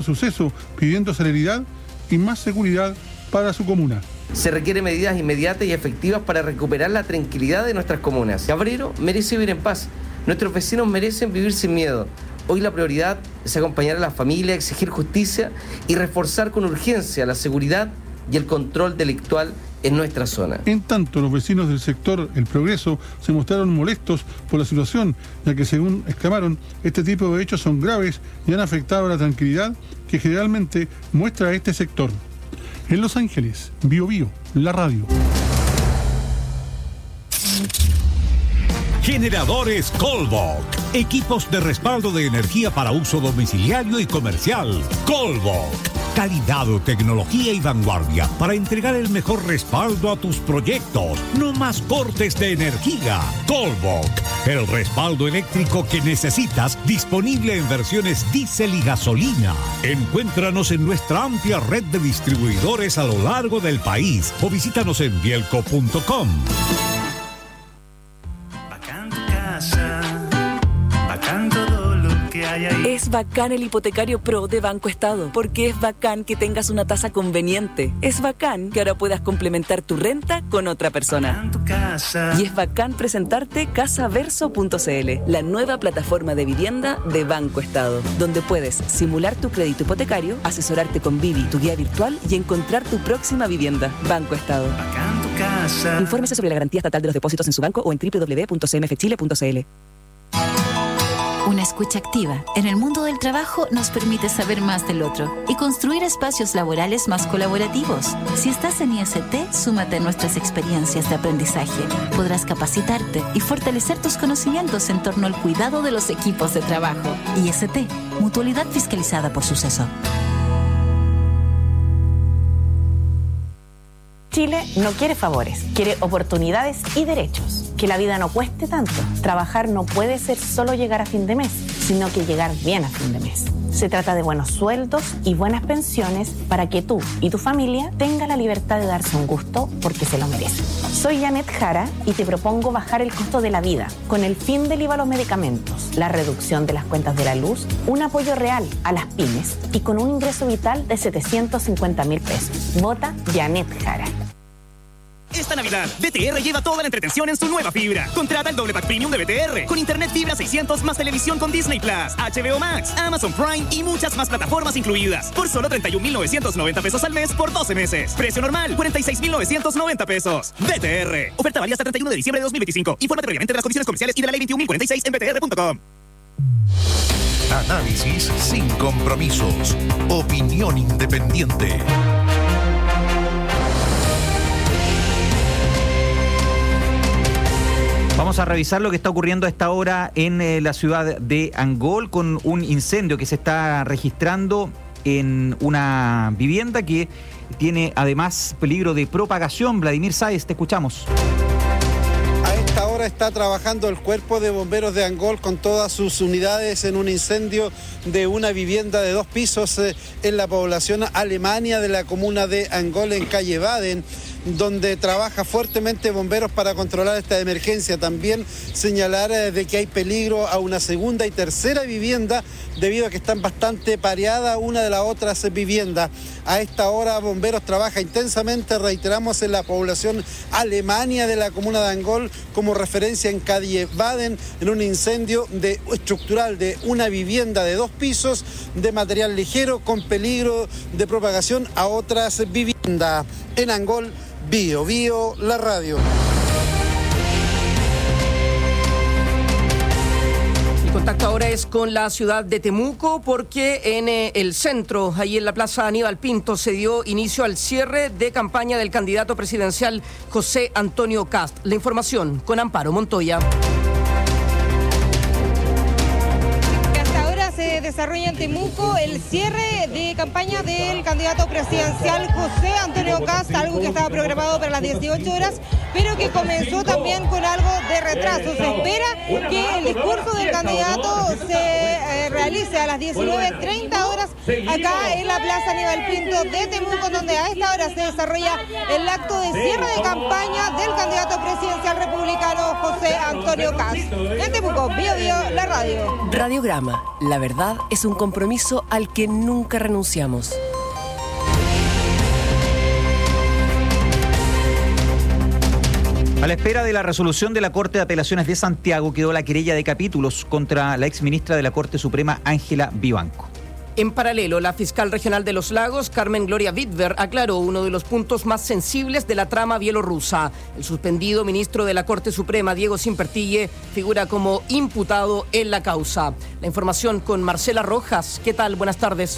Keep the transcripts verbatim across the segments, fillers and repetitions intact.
suceso, pidiendo celeridad y más seguridad para su comuna. Se requieren medidas inmediatas y efectivas para recuperar la tranquilidad de nuestras comunas. Cabrero merece vivir en paz. Nuestros vecinos merecen vivir sin miedo. Hoy la prioridad es acompañar a la familia, exigir justicia y reforzar con urgencia la seguridad y el control delictual en nuestra zona. En tanto, los vecinos del sector El Progreso se mostraron molestos por la situación, ya que, según exclamaron, este tipo de hechos son graves y han afectado la tranquilidad que generalmente muestra este sector. En Los Ángeles, Bio Bio, la radio. Generadores Colbok. Equipos de respaldo de energía para uso domiciliario y comercial. Colbok. Calidad, tecnología y vanguardia para entregar el mejor respaldo a tus proyectos. No más cortes de energía. Colbok. El respaldo eléctrico que necesitas, disponible en versiones diésel y gasolina. Encuéntranos en nuestra amplia red de distribuidores a lo largo del país o visítanos en bielco punto com. Es bacán el hipotecario Pro de Banco Estado, porque es bacán que tengas una tasa conveniente. Es bacán que ahora puedas complementar tu renta con otra persona. Y es bacán presentarte casaverso punto c l, la nueva plataforma de vivienda de Banco Estado, donde puedes simular tu crédito hipotecario, asesorarte con Vivi, tu guía virtual, y encontrar tu próxima vivienda. Banco Estado. Infórmese sobre la garantía estatal de los depósitos en su banco o en doble u doble u doble u punto c m f chile punto c l. Una escucha activa en el mundo del trabajo nos permite saber más del otro y construir espacios laborales más colaborativos. Si estás en I S T, súmate a nuestras experiencias de aprendizaje. Podrás capacitarte y fortalecer tus conocimientos en torno al cuidado de los equipos de trabajo. I S T, mutualidad fiscalizada por Suceso. Chile no quiere favores, quiere oportunidades y derechos. Que la vida no cueste tanto. Trabajar no puede ser solo llegar a fin de mes, sino que llegar bien a fin de mes. Se trata de buenos sueldos y buenas pensiones para que tú y tu familia tengan la libertad de darse un gusto porque se lo merecen. Soy Janet Jara y te propongo bajar el costo de la vida con el fin del I V A a los medicamentos, la reducción de las cuentas de la luz, un apoyo real a las pymes y con un ingreso vital de setecientos cincuenta mil pesos. Vota Janet Jara. Esta Navidad, B T R lleva toda la entretención en su nueva fibra. Contrata el doble pack premium de B T R con internet fibra seiscientos más televisión con Disney Plus, H B O Max, Amazon Prime y muchas más plataformas incluidas. Por solo treinta y un mil novecientos noventa pesos al mes por doce meses. Precio normal, cuarenta y seis mil novecientos noventa pesos. B T R. Oferta válida hasta el treinta y uno de diciembre de dos mil veinticinco. Infórmate previamente de las condiciones comerciales y de la ley veintiún mil cuarenta y seis en b t r punto com. Análisis sin compromisos. Opinión independiente. Vamos a revisar lo que está ocurriendo a esta hora en eh, la ciudad de Angol con un incendio que se está registrando en una vivienda que tiene además peligro de propagación. Vladimir Sáez, te escuchamos. A esta hora está trabajando el Cuerpo de Bomberos de Angol con todas sus unidades en un incendio de una vivienda de dos pisos eh, en la población Alemania de la comuna de Angol, en calle Baden, donde trabaja fuertemente bomberos para controlar esta emergencia. También señalar eh, de que hay peligro a una segunda y tercera vivienda debido a que están bastante pareadas una de las otras viviendas. A esta hora bomberos trabaja intensamente, reiteramos, en la población Alemania de la comuna de Angol como referencia en calle Baden, en un incendio de, estructural de una vivienda de dos pisos de material ligero con peligro de propagación a otras viviendas. En Angol, Bio Bio, la radio. El contacto ahora es con la ciudad de Temuco, porque en eh, el centro, ahí en la plaza Aníbal Pinto, se dio inicio al cierre de campaña del candidato presidencial José Antonio Kast. La información con Amparo Montoya. Se desarrolla en Temuco el cierre de campaña del candidato presidencial José Antonio Kast, algo que estaba programado para las dieciocho horas, pero que comenzó también con algo de retraso. Se espera que el discurso del candidato se eh, realice a las diecinueve treinta horas acá en la Plaza Aníbal Pinto de Temuco, donde a esta hora se desarrolla el acto de cierre de campaña del candidato presidencial republicano José Antonio Kast. En Temuco, Bio Bio, la radio. Radiograma, la verdad es un compromiso al que nunca renunciamos. A la espera de la resolución de la Corte de Apelaciones de Santiago quedó la querella de capítulos contra la exministra de la Corte Suprema, Ángela Vivanco. En paralelo, la fiscal regional de Los Lagos, Carmen Gloria Wittwer, aclaró uno de los puntos más sensibles de la trama bielorrusa. El suspendido ministro de la Corte Suprema, Diego Simpertille, figura como imputado en la causa. La información con Marcela Rojas. ¿Qué tal? Buenas tardes.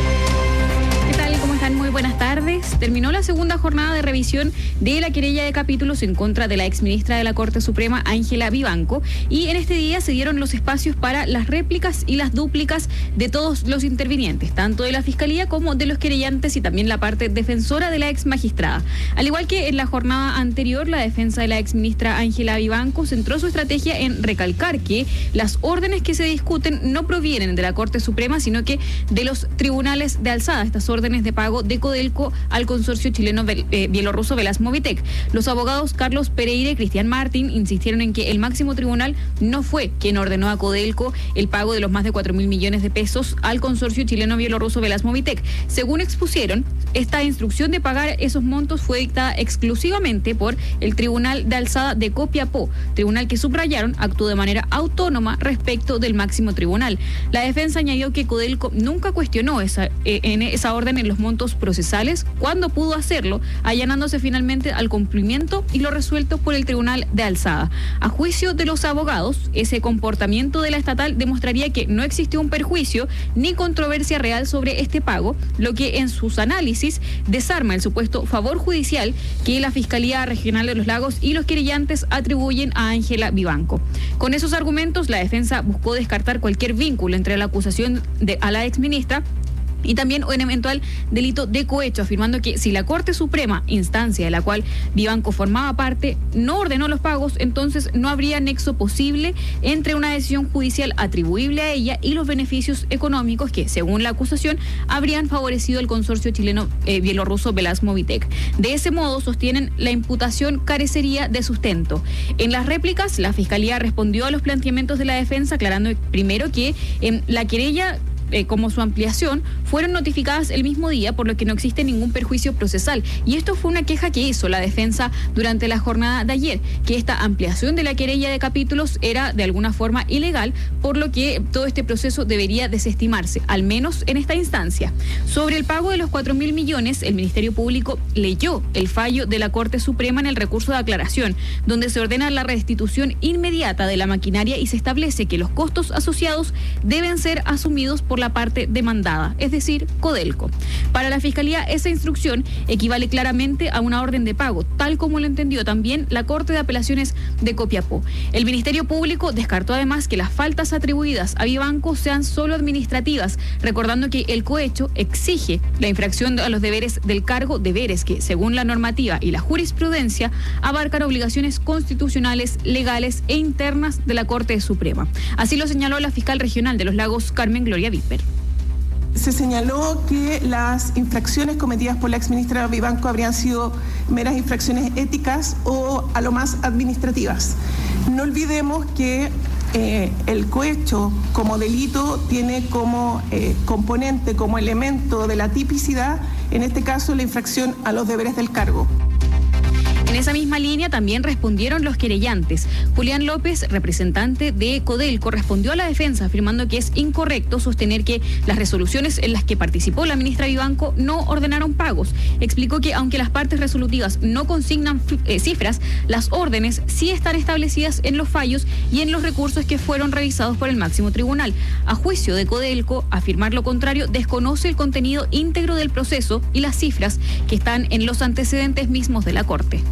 ¿Qué tal? ¿Cómo están? Muy buenas tardes. Terminó la segunda jornada de revisión de la querella de capítulos en contra de la exministra de la Corte Suprema, Ángela Vivanco, y en este día se dieron los espacios para las réplicas y las dúplicas de todos los intervinientes, tanto de la Fiscalía como de los querellantes y también la parte defensora de la ex magistrada. Al igual que en la jornada anterior, la defensa de la exministra Ángela Vivanco centró su estrategia en recalcar que las órdenes que se discuten no provienen de la Corte Suprema, sino que de los tribunales de alzada, estas órdenes de pago de Codelco al consorcio chileno eh, bielorruso Velasmovitec. Los abogados Carlos Pereira y Cristian Martín insistieron en que el máximo tribunal no fue quien ordenó a Codelco el pago de los más de cuatro mil millones de pesos al consorcio chileno bielorruso Velasmovitec. Según expusieron, esta instrucción de pagar esos montos fue dictada exclusivamente por el Tribunal de Alzada de Copiapó, tribunal que subrayaron actuó de manera autónoma respecto del máximo tribunal. La defensa añadió que Codelco nunca cuestionó esa, eh, en esa orden en los montos procesales cuando pudo hacerlo, allanándose finalmente al cumplimiento y lo resuelto por el Tribunal de Alzada. A juicio de los abogados, ese comportamiento de la estatal demostraría que no existió un perjuicio ni controversia real sobre este pago, lo que en sus análisis desarma el supuesto favor judicial que la Fiscalía Regional de Los Lagos y los querellantes atribuyen a Ángela Vivanco. Con esos argumentos, la defensa buscó descartar cualquier vínculo entre la acusación de, a la exministra y también un eventual delito de cohecho, afirmando que si la Corte Suprema, instancia de la cual Vivanco formaba parte, no ordenó los pagos, entonces no habría nexo posible entre una decisión judicial atribuible a ella y los beneficios económicos que, según la acusación, habrían favorecido al consorcio chileno eh, bielorruso Velasmovitec. De ese modo, sostienen, la imputación carecería de sustento. En las réplicas, la Fiscalía respondió a los planteamientos de la defensa, aclarando primero que en la querella Eh, como su ampliación, fueron notificadas el mismo día, por lo que no existe ningún perjuicio procesal. Y esto fue una queja que hizo la defensa durante la jornada de ayer, que esta ampliación de la querella de capítulos era de alguna forma ilegal, por lo que todo este proceso debería desestimarse, al menos en esta instancia. Sobre el pago de los cuatro mil millones, el Ministerio Público leyó el fallo de la Corte Suprema en el recurso de aclaración, donde se ordena la restitución inmediata de la maquinaria y se establece que los costos asociados deben ser asumidos por la parte demandada, es decir, Codelco. Para la Fiscalía, esa instrucción equivale claramente a una orden de pago, tal como lo entendió también la Corte de Apelaciones de Copiapó. El Ministerio Público descartó además que las faltas atribuidas a Vivanco sean solo administrativas, recordando que el cohecho exige la infracción a los deberes del cargo, deberes que, según la normativa y la jurisprudencia, abarcan obligaciones constitucionales, legales e internas de la Corte Suprema. Así lo señaló la fiscal regional de Los Lagos, Carmen Gloria Wittwer. Se señaló que las infracciones cometidas por la exministra Vivanco habrían sido meras infracciones éticas o a lo más administrativas. No olvidemos que eh, el cohecho como delito tiene como eh, componente, como elemento de la tipicidad, en este caso la infracción a los deberes del cargo. En esa misma línea también respondieron los querellantes. Julián López, representante de Codelco, respondió a la defensa afirmando que es incorrecto sostener que las resoluciones en las que participó la ministra Vivanco no ordenaron pagos. Explicó que aunque las partes resolutivas no consignan eh, cifras, las órdenes sí están establecidas en los fallos y en los recursos que fueron revisados por el máximo tribunal. A juicio de Codelco, afirmar lo contrario desconoce el contenido íntegro del proceso y las cifras que están en los antecedentes mismos de la Corte.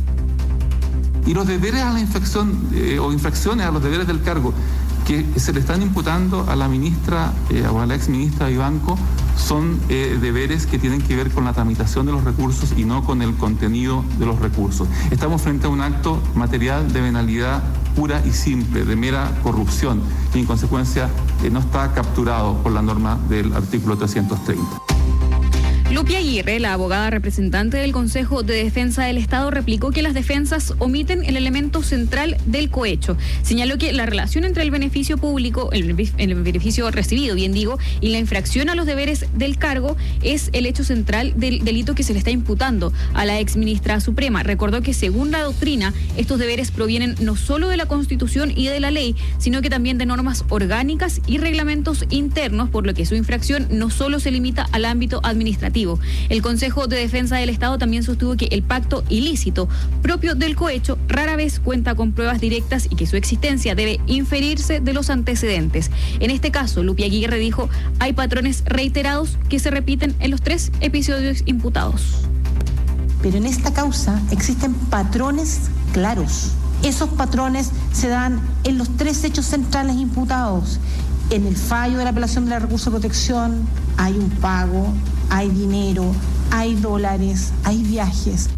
Y los deberes a la infracción eh, o infracciones a los deberes del cargo que se le están imputando a la ministra eh, o a la exministra Vivanco son eh, deberes que tienen que ver con la tramitación de los recursos y no con el contenido de los recursos. Estamos frente a un acto material de venalidad pura y simple, de mera corrupción, y en consecuencia eh, no está capturado por la norma del artículo trescientos treinta. Lupi Aguirre, la abogada representante del Consejo de Defensa del Estado, replicó que las defensas omiten el elemento central del cohecho. Señaló que la relación entre el beneficio público, el, el beneficio recibido, bien digo, y la infracción a los deberes del cargo es el hecho central del delito que se le está imputando a la exministra Suprema. Recordó que según la doctrina, estos deberes provienen no solo de la Constitución y de la ley, sino que también de normas orgánicas y reglamentos internos, por lo que su infracción no solo se limita al ámbito administrativo. El Consejo de Defensa del Estado también sostuvo que el pacto ilícito propio del cohecho rara vez cuenta con pruebas directas y que su existencia debe inferirse de los antecedentes. En este caso, Lupi Aguirre dijo, hay patrones reiterados que se repiten en los tres episodios imputados. Pero en esta causa existen patrones claros. Esos patrones se dan en los tres hechos centrales imputados. En el fallo de la apelación de la recurso de protección hay un pago, hay dinero, hay dólares, hay viajes.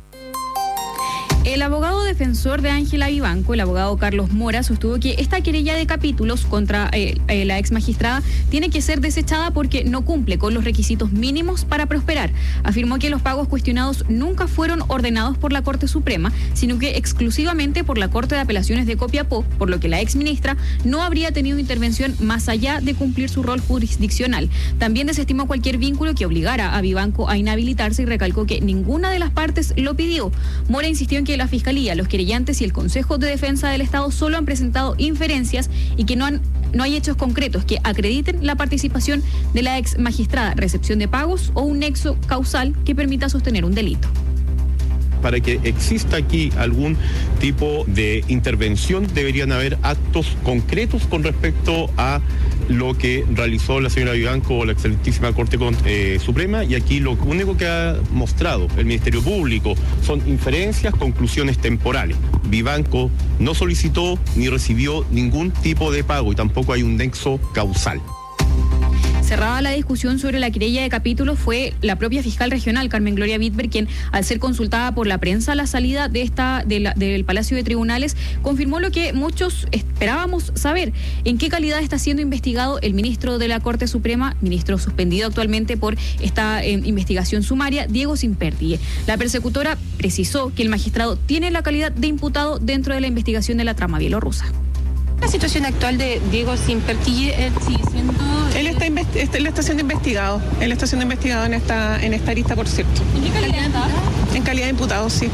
El abogado defensor de Ángela Vivanco, el abogado Carlos Mora, sostuvo que esta querella de capítulos contra eh, eh, la ex magistrada tiene que ser desechada porque no cumple con los requisitos mínimos para prosperar. Afirmó que los pagos cuestionados nunca fueron ordenados por la Corte Suprema, sino que exclusivamente por la Corte de Apelaciones de Copiapó, por lo que la ex ministra no habría tenido intervención más allá de cumplir su rol jurisdiccional. También desestimó cualquier vínculo que obligara a Vivanco a inhabilitarse y recalcó que ninguna de las partes lo pidió. Mora insistió en que la Fiscalía, los querellantes y el Consejo de Defensa del Estado solo han presentado inferencias y que no han no hay hechos concretos que acrediten la participación de la ex magistrada, recepción de pagos o un nexo causal que permita sostener un delito. Para que exista aquí algún tipo de intervención, deberían haber actos concretos con respecto a lo que realizó la señora Vivanco o la excelentísima Corte eh, Suprema, y aquí lo único que ha mostrado el Ministerio Público son inferencias, conclusiones temporales. Vivanco no solicitó ni recibió ningún tipo de pago y tampoco hay un nexo causal. Cerrada la discusión sobre la querella de capítulos, fue la propia fiscal regional, Carmen Gloria Wittberg, quien, al ser consultada por la prensa a la salida de esta de la, del Palacio de Tribunales, confirmó lo que muchos esperábamos saber: en qué calidad está siendo investigado el ministro de la Corte Suprema, ministro suspendido actualmente por esta eh, investigación sumaria, Diego Simperti. La persecutora precisó que el magistrado tiene la calidad de imputado dentro de la investigación de la trama bielorrusa. La situación actual de Diego Simperti eh, sigue siendo... Él está, investi- él está siendo investigado, él está siendo investigado en esta, en esta lista, por cierto. ¿En qué calidad está? En calidad de imputado, sí.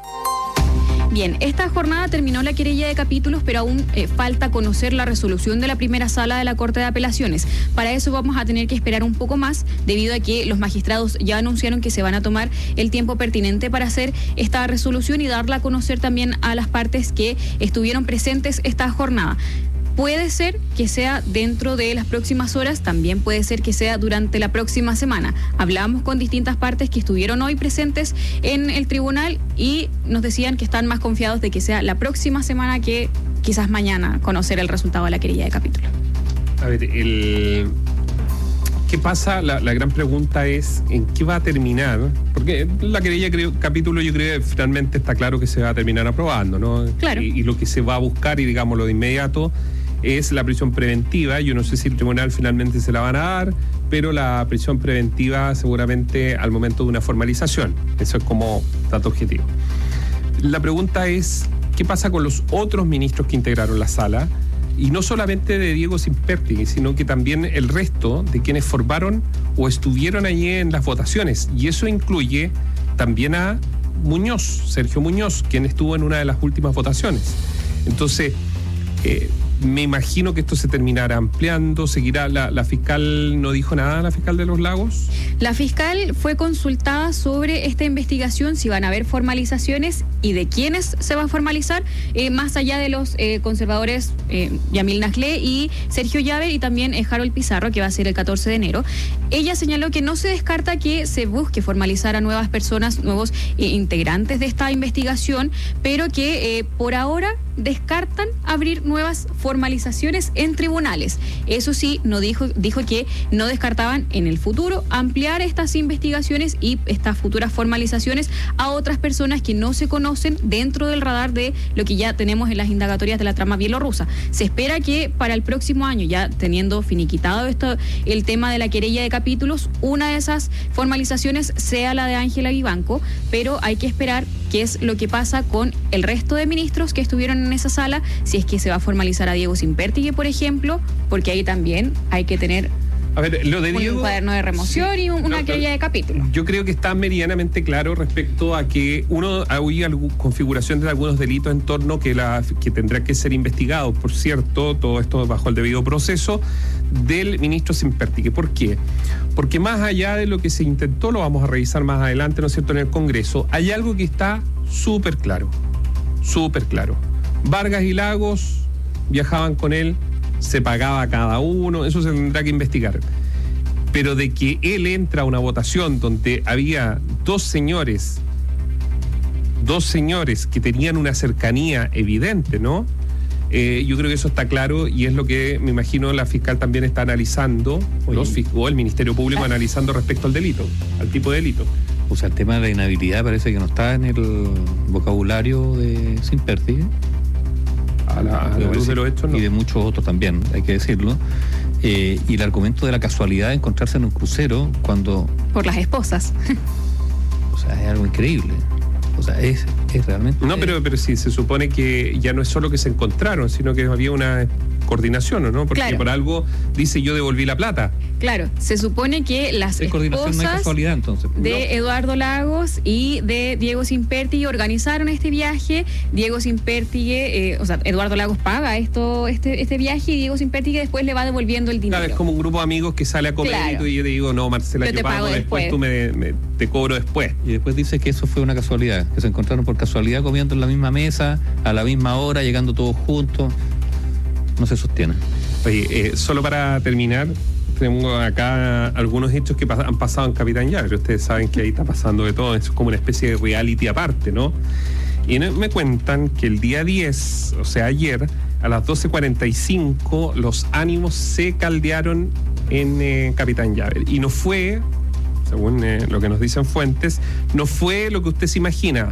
Bien, esta jornada terminó la querella de capítulos, pero aún eh, falta conocer la resolución de la primera sala de la Corte de Apelaciones. Para eso vamos a tener que esperar un poco más, debido a que los magistrados ya anunciaron que se van a tomar el tiempo pertinente para hacer esta resolución y darla a conocer también a las partes que estuvieron presentes esta jornada. Puede ser que sea dentro de las próximas horas, también puede ser que sea durante la próxima semana. Hablamos con distintas partes que estuvieron hoy presentes en el tribunal y nos decían que están más confiados de que sea la próxima semana que quizás mañana conocer el resultado de la querella de capítulo. A ver, el... ¿qué pasa? La, la gran pregunta es ¿en qué va a terminar? Porque la querella de capítulo yo creo que finalmente está claro que se va a terminar aprobando, ¿no? Claro. Y, y lo que se va a buscar, y digámoslo de inmediato, es la prisión preventiva. Yo no sé si el tribunal finalmente se la van a dar, pero la prisión preventiva seguramente al momento de una formalización. Eso es como dato objetivo. La pregunta es, ¿qué pasa con los otros ministros que integraron la sala? Y no solamente de Diego Simperti, sino que también el resto de quienes formaron o estuvieron allí en las votaciones. Y eso incluye también a Muñoz, Sergio Muñoz, quien estuvo en una de las últimas votaciones. Entonces, eh, me imagino que esto se terminará ampliando, seguirá, la, la fiscal no dijo nada, la fiscal de Los Lagos. La fiscal fue consultada sobre esta investigación, si van a haber formalizaciones y de quiénes se va a formalizar, eh, más allá de los eh, conservadores eh, Yamil Nasle y Sergio Llave, y también eh, Harold Pizarro, que va a ser el catorce de enero. Ella señaló que no se descarta que se busque formalizar a nuevas personas, nuevos eh, integrantes de esta investigación, pero que eh, por ahora descartan abrir nuevas formalizaciones en tribunales. Eso sí, no dijo, dijo que no descartaban en el futuro ampliar estas investigaciones y estas futuras formalizaciones a otras personas que no se conocen dentro del radar de lo que ya tenemos en las indagatorias de la trama bielorrusa. Se espera que para el próximo año, ya teniendo finiquitado esto, el tema de la querella de capítulos, una de esas formalizaciones sea la de Ángela Vivanco, pero hay que esperar qué es lo que pasa con el resto de ministros que estuvieron en esa sala, si es que se va a formalizar a Diego Simpertigue, por ejemplo, porque ahí también hay que tener a ver, lo de Diego, un cuaderno de remoción sí, y una no, querella de capítulo. Yo creo que está medianamente claro respecto a que uno hay configuración de algunos delitos en torno que, la, que tendrá que ser investigado, por cierto, todo esto bajo el debido proceso del ministro Simpertigue. ¿Por qué? Porque más allá de lo que se intentó, lo vamos a revisar más adelante, ¿no es cierto?, en el Congreso, hay algo que está súper claro, súper claro. Vargas y Lagos viajaban con él, se pagaba a cada uno, eso se tendrá que investigar. Pero de que él entra a una votación donde había dos señores, dos señores que tenían una cercanía evidente, ¿no? Eh, yo creo que eso está claro y es lo que me imagino la fiscal también está analizando, los, o el Ministerio Público analizando respecto al delito, al tipo de delito. O sea, el tema de la inhabilidad parece que no está en el vocabulario de Simpertigue. A la, a la luz de los hechos, no. Y de muchos otros también, hay que decirlo. Eh, y el argumento de la casualidad de encontrarse en un crucero cuando... Por las esposas. O sea, es algo increíble. O sea, es, es realmente... No, pero, pero sí, se supone que ya no es solo que se encontraron, sino que había una coordinación, ¿o no? Porque claro, por algo dice yo devolví la plata. Claro, se supone que las esposas no hay casualidad, entonces, de no. Eduardo Lagos y de Diego Simpertigue organizaron este viaje. Diego Simpertigue, eh, o sea, Eduardo Lagos paga esto, este, este viaje y Diego Simpertigue después le va devolviendo el dinero. Claro, es como un grupo de amigos que sale a comer claro. y yo te digo, no, Marcela, yo, yo te pago, pago después, después, tú me, me te cobro después. Y después dice que eso fue una casualidad, que se encontraron por casualidad comiendo en la misma mesa, a la misma hora, llegando todos juntos. No se sostiene. Oye, eh, solo para terminar, tengo acá algunos hechos que pas- han pasado en Capitán Llave. Ustedes saben que ahí está pasando de todo, es como una especie de reality aparte, ¿no? Y me cuentan que el día diez, o sea, ayer, a las doce cuarenta y cinco, los ánimos se caldearon en eh, Capitán Llave. Y no fue, según eh, lo que nos dicen fuentes, no fue lo que usted se imagina.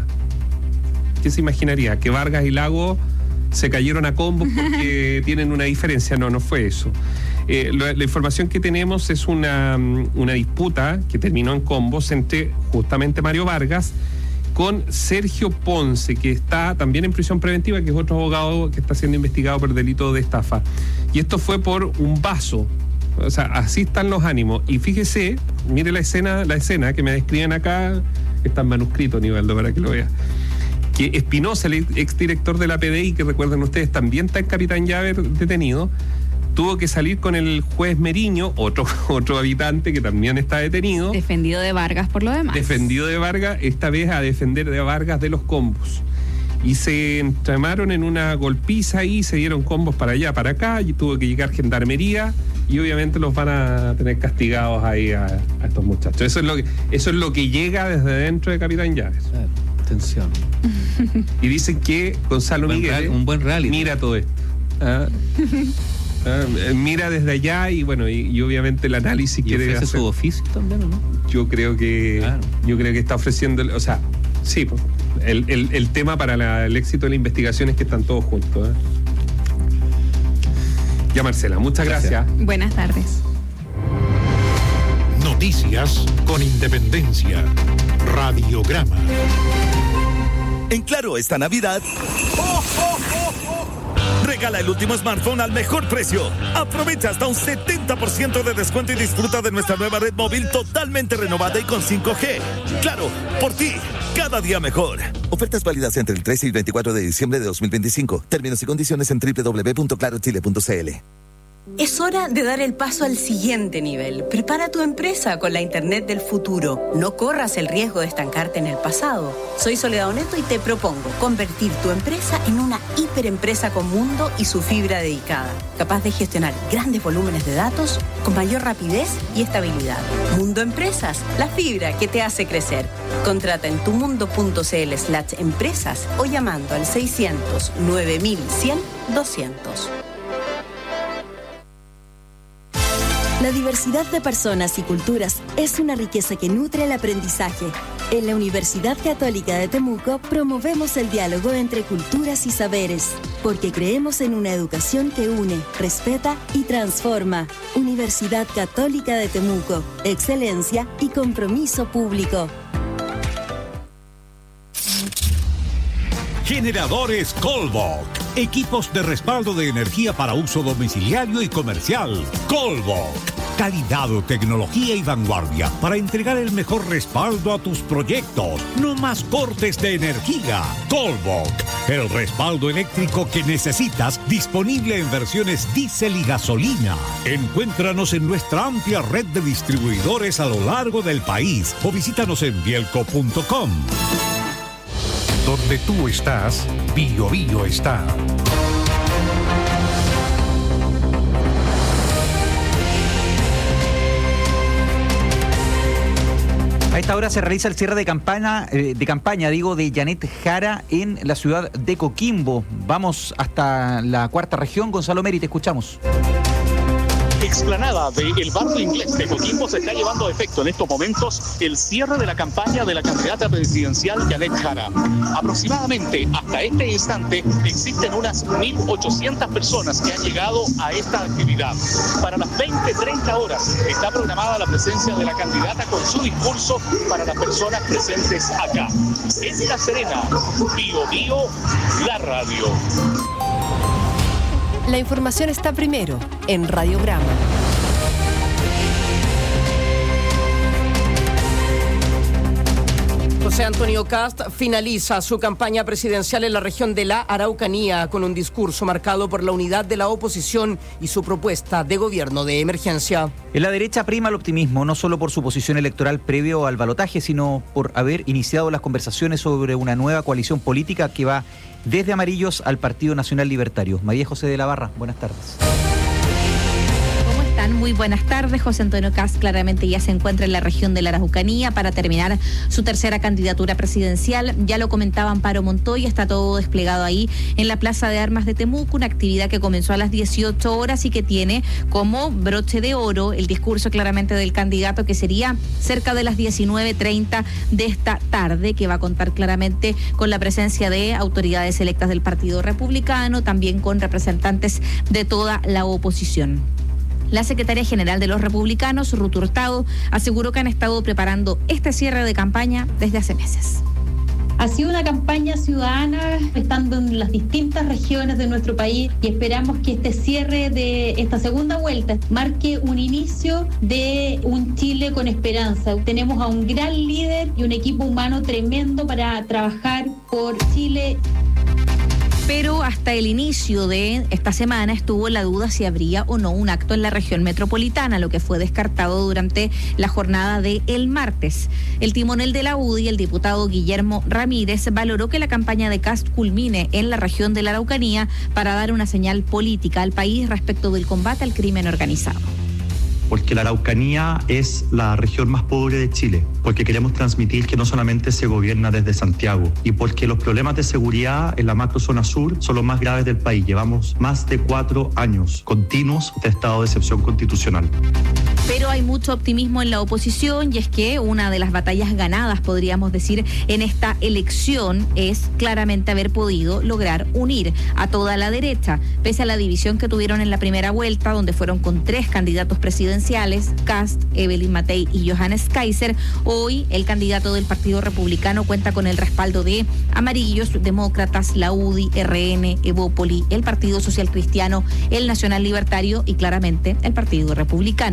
¿Qué se imaginaría? Que Vargas y Lago se cayeron a combos porque tienen una diferencia. No, no fue eso. Eh, la, la información que tenemos es una, una disputa que terminó en combos entre justamente Mario Vargas con Sergio Ponce, que está también en prisión preventiva, que es otro abogado que está siendo investigado por delito de estafa. Y esto fue por un vaso. O sea, así están los ánimos. Y fíjese, mire la escena, la escena que me describen acá, está en manuscrito, Nivaldo, para que lo vea. Que Espinosa, el exdirector de la P D I, que recuerden ustedes, también está en Capitán Llave detenido, tuvo que salir con el juez Meriño, otro, otro habitante que también está detenido. Defendido de Vargas por lo demás. Defendido de Vargas, esta vez a defender de Vargas de los combos. Y se entramaron en una golpiza y se dieron combos para allá, para acá, y tuvo que llegar gendarmería, y obviamente los van a tener castigados ahí a, a estos muchachos. Eso es lo que, eso es lo que llega desde dentro de Capitán Llaves. Claro. Atención. Y dicen que Gonzalo buen Miguel rally, un buen rally mira todo esto. ¿Ah? ¿Ah? Mira desde allá y bueno, y, y obviamente el análisis ¿Y quiere ofrece hacer su oficio también, ¿o no? Yo creo que claro. yo creo que está ofreciendo, o sea, sí, pues, el, el, el tema para la, el éxito de la investigación es que están todos juntos. ¿eh? Ya, Marcela, muchas gracias. gracias. Buenas tardes. Noticias con independencia. Radiograma. En Claro esta Navidad, ¡oh, oh, oh, oh! Regala el último smartphone al mejor precio. Aprovecha hasta un setenta por ciento de descuento y disfruta de nuestra nueva red móvil totalmente renovada y con cinco G. Claro, por ti, cada día mejor. Ofertas válidas entre el trece y el veinticuatro de diciembre de dos mil veinticinco. Términos y condiciones en doble u doble u doble u punto claro chile punto c l. Es hora de dar el paso al siguiente nivel. Prepara tu empresa con la Internet del futuro. No corras el riesgo de estancarte en el pasado. Soy Soledad Oneto y te propongo convertir tu empresa en una hiperempresa con Mundo y su fibra dedicada, capaz de gestionar grandes volúmenes de datos con mayor rapidez y estabilidad. Mundo Empresas, la fibra que te hace crecer. Contrata en tumundo.cl slash empresas o llamando al seiscientos nueve mil cien doscientos. La diversidad de personas y culturas es una riqueza que nutre el aprendizaje. En la Universidad Católica de Temuco promovemos el diálogo entre culturas y saberes, porque creemos en una educación que une, respeta y transforma. Universidad Católica de Temuco, excelencia y compromiso público. Generadores Colbok. Equipos de respaldo de energía para uso domiciliario y comercial. Colbok. Calidad, tecnología y vanguardia para entregar el mejor respaldo a tus proyectos. No más cortes de energía. Colbok. El respaldo eléctrico que necesitas, disponible en versiones diésel y gasolina. Encuéntranos en nuestra amplia red de distribuidores a lo largo del país o visítanos en bielco punto com. Donde tú estás, Bio Bio está. A esta hora se realiza el cierre de campaña, eh, de campaña, digo, de Janet Jara en la ciudad de Coquimbo. Vamos hasta la cuarta región. Gonzalo Meri, te escuchamos. Explanada del barrio inglés de Coquimbo se está llevando a efecto en estos momentos el cierre de la campaña de la candidata presidencial Janet Jara. Aproximadamente hasta este instante existen unas mil ochocientas personas que han llegado a esta actividad. Para las veinte treinta horas está programada la presencia de la candidata con su discurso para las personas presentes acá. En La Serena, Bio Bio, la radio. La información está primero en Radiograma. José Antonio Kast finaliza su campaña presidencial en la región de la Araucanía con un discurso marcado por la unidad de la oposición y su propuesta de gobierno de emergencia. En la derecha prima el optimismo, no solo por su posición electoral previo al balotaje, sino por haber iniciado las conversaciones sobre una nueva coalición política que va desde Amarillos al Partido Nacional Libertario. María José de la Barra, buenas tardes. Muy buenas tardes. José Antonio Kast claramente ya se encuentra en la región de la Araucanía para terminar su tercera candidatura presidencial. Ya lo comentaba Amparo Montoya, está todo desplegado ahí en la Plaza de Armas de Temuco, una actividad que comenzó a las dieciocho horas y que tiene como broche de oro el discurso claramente del candidato, que sería cerca de las diecinueve treinta de esta tarde, que va a contar claramente con la presencia de autoridades electas del Partido Republicano, también con representantes de toda la oposición. La secretaria general de los republicanos, Ruth Hurtado, aseguró que han estado preparando este cierre de campaña desde hace meses. Ha sido una campaña ciudadana estando en las distintas regiones de nuestro país y esperamos que este cierre de esta segunda vuelta marque un inicio de un Chile con esperanza. Tenemos a un gran líder y un equipo humano tremendo para trabajar por Chile. Pero hasta el inicio de esta semana estuvo la duda si habría o no un acto en la región metropolitana, lo que fue descartado durante la jornada del martes. El timonel de la U D I, el diputado Guillermo Ramírez, valoró que la campaña de Kast culmine en la región de la Araucanía para dar una señal política al país respecto del combate al crimen organizado. Porque la Araucanía es la región más pobre de Chile, porque queremos transmitir que no solamente se gobierna desde Santiago y porque los problemas de seguridad en la macrozona sur son los más graves del país. Llevamos más de cuatro años continuos de estado de excepción constitucional. Pero hay mucho optimismo en la oposición y es que una de las batallas ganadas, podríamos decir, en esta elección es claramente haber podido lograr unir a toda la derecha, pese a la división que tuvieron en la primera vuelta, donde fueron con tres candidatos presidenciales, Kast, Evelyn Matei y Johannes Kaiser. Hoy el candidato del Partido Republicano cuenta con el respaldo de Amarillos, Demócratas, la U D I, R N, Evópoli, el Partido Social Cristiano, el Nacional Libertario y claramente el Partido Republicano.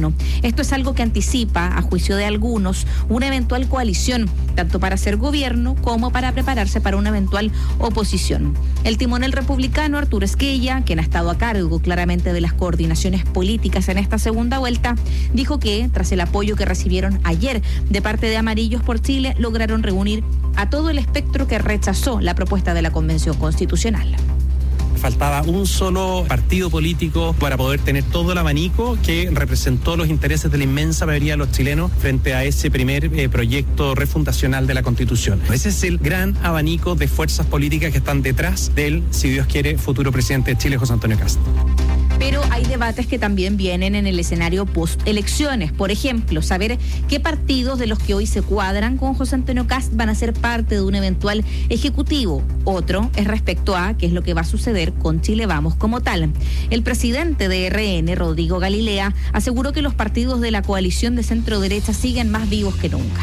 Esto es algo que anticipa, a juicio de algunos, una eventual coalición, tanto para hacer gobierno como para prepararse para una eventual oposición. El timonel republicano Arturo Esquella, quien ha estado a cargo claramente de las coordinaciones políticas en esta segunda vuelta, dijo que, tras el apoyo que recibieron ayer de parte de Amarillos por Chile, lograron reunir a todo el espectro que rechazó la propuesta de la Convención Constitucional. Faltaba un solo partido político para poder tener todo el abanico que representó los intereses de la inmensa mayoría de los chilenos frente a ese primer eh, proyecto refundacional de la Constitución. Ese es el gran abanico de fuerzas políticas que están detrás del, si Dios quiere, futuro presidente de Chile, José Antonio Kast. Pero hay debates que también vienen en el escenario post-elecciones. Por ejemplo, saber qué partidos de los que hoy se cuadran con José Antonio Kast van a ser parte de un eventual ejecutivo. Otro es respecto a qué es lo que va a suceder con Chile Vamos como tal. El presidente de R N, Rodrigo Galilea, aseguró que los partidos de la coalición de centro-derecha siguen más vivos que nunca.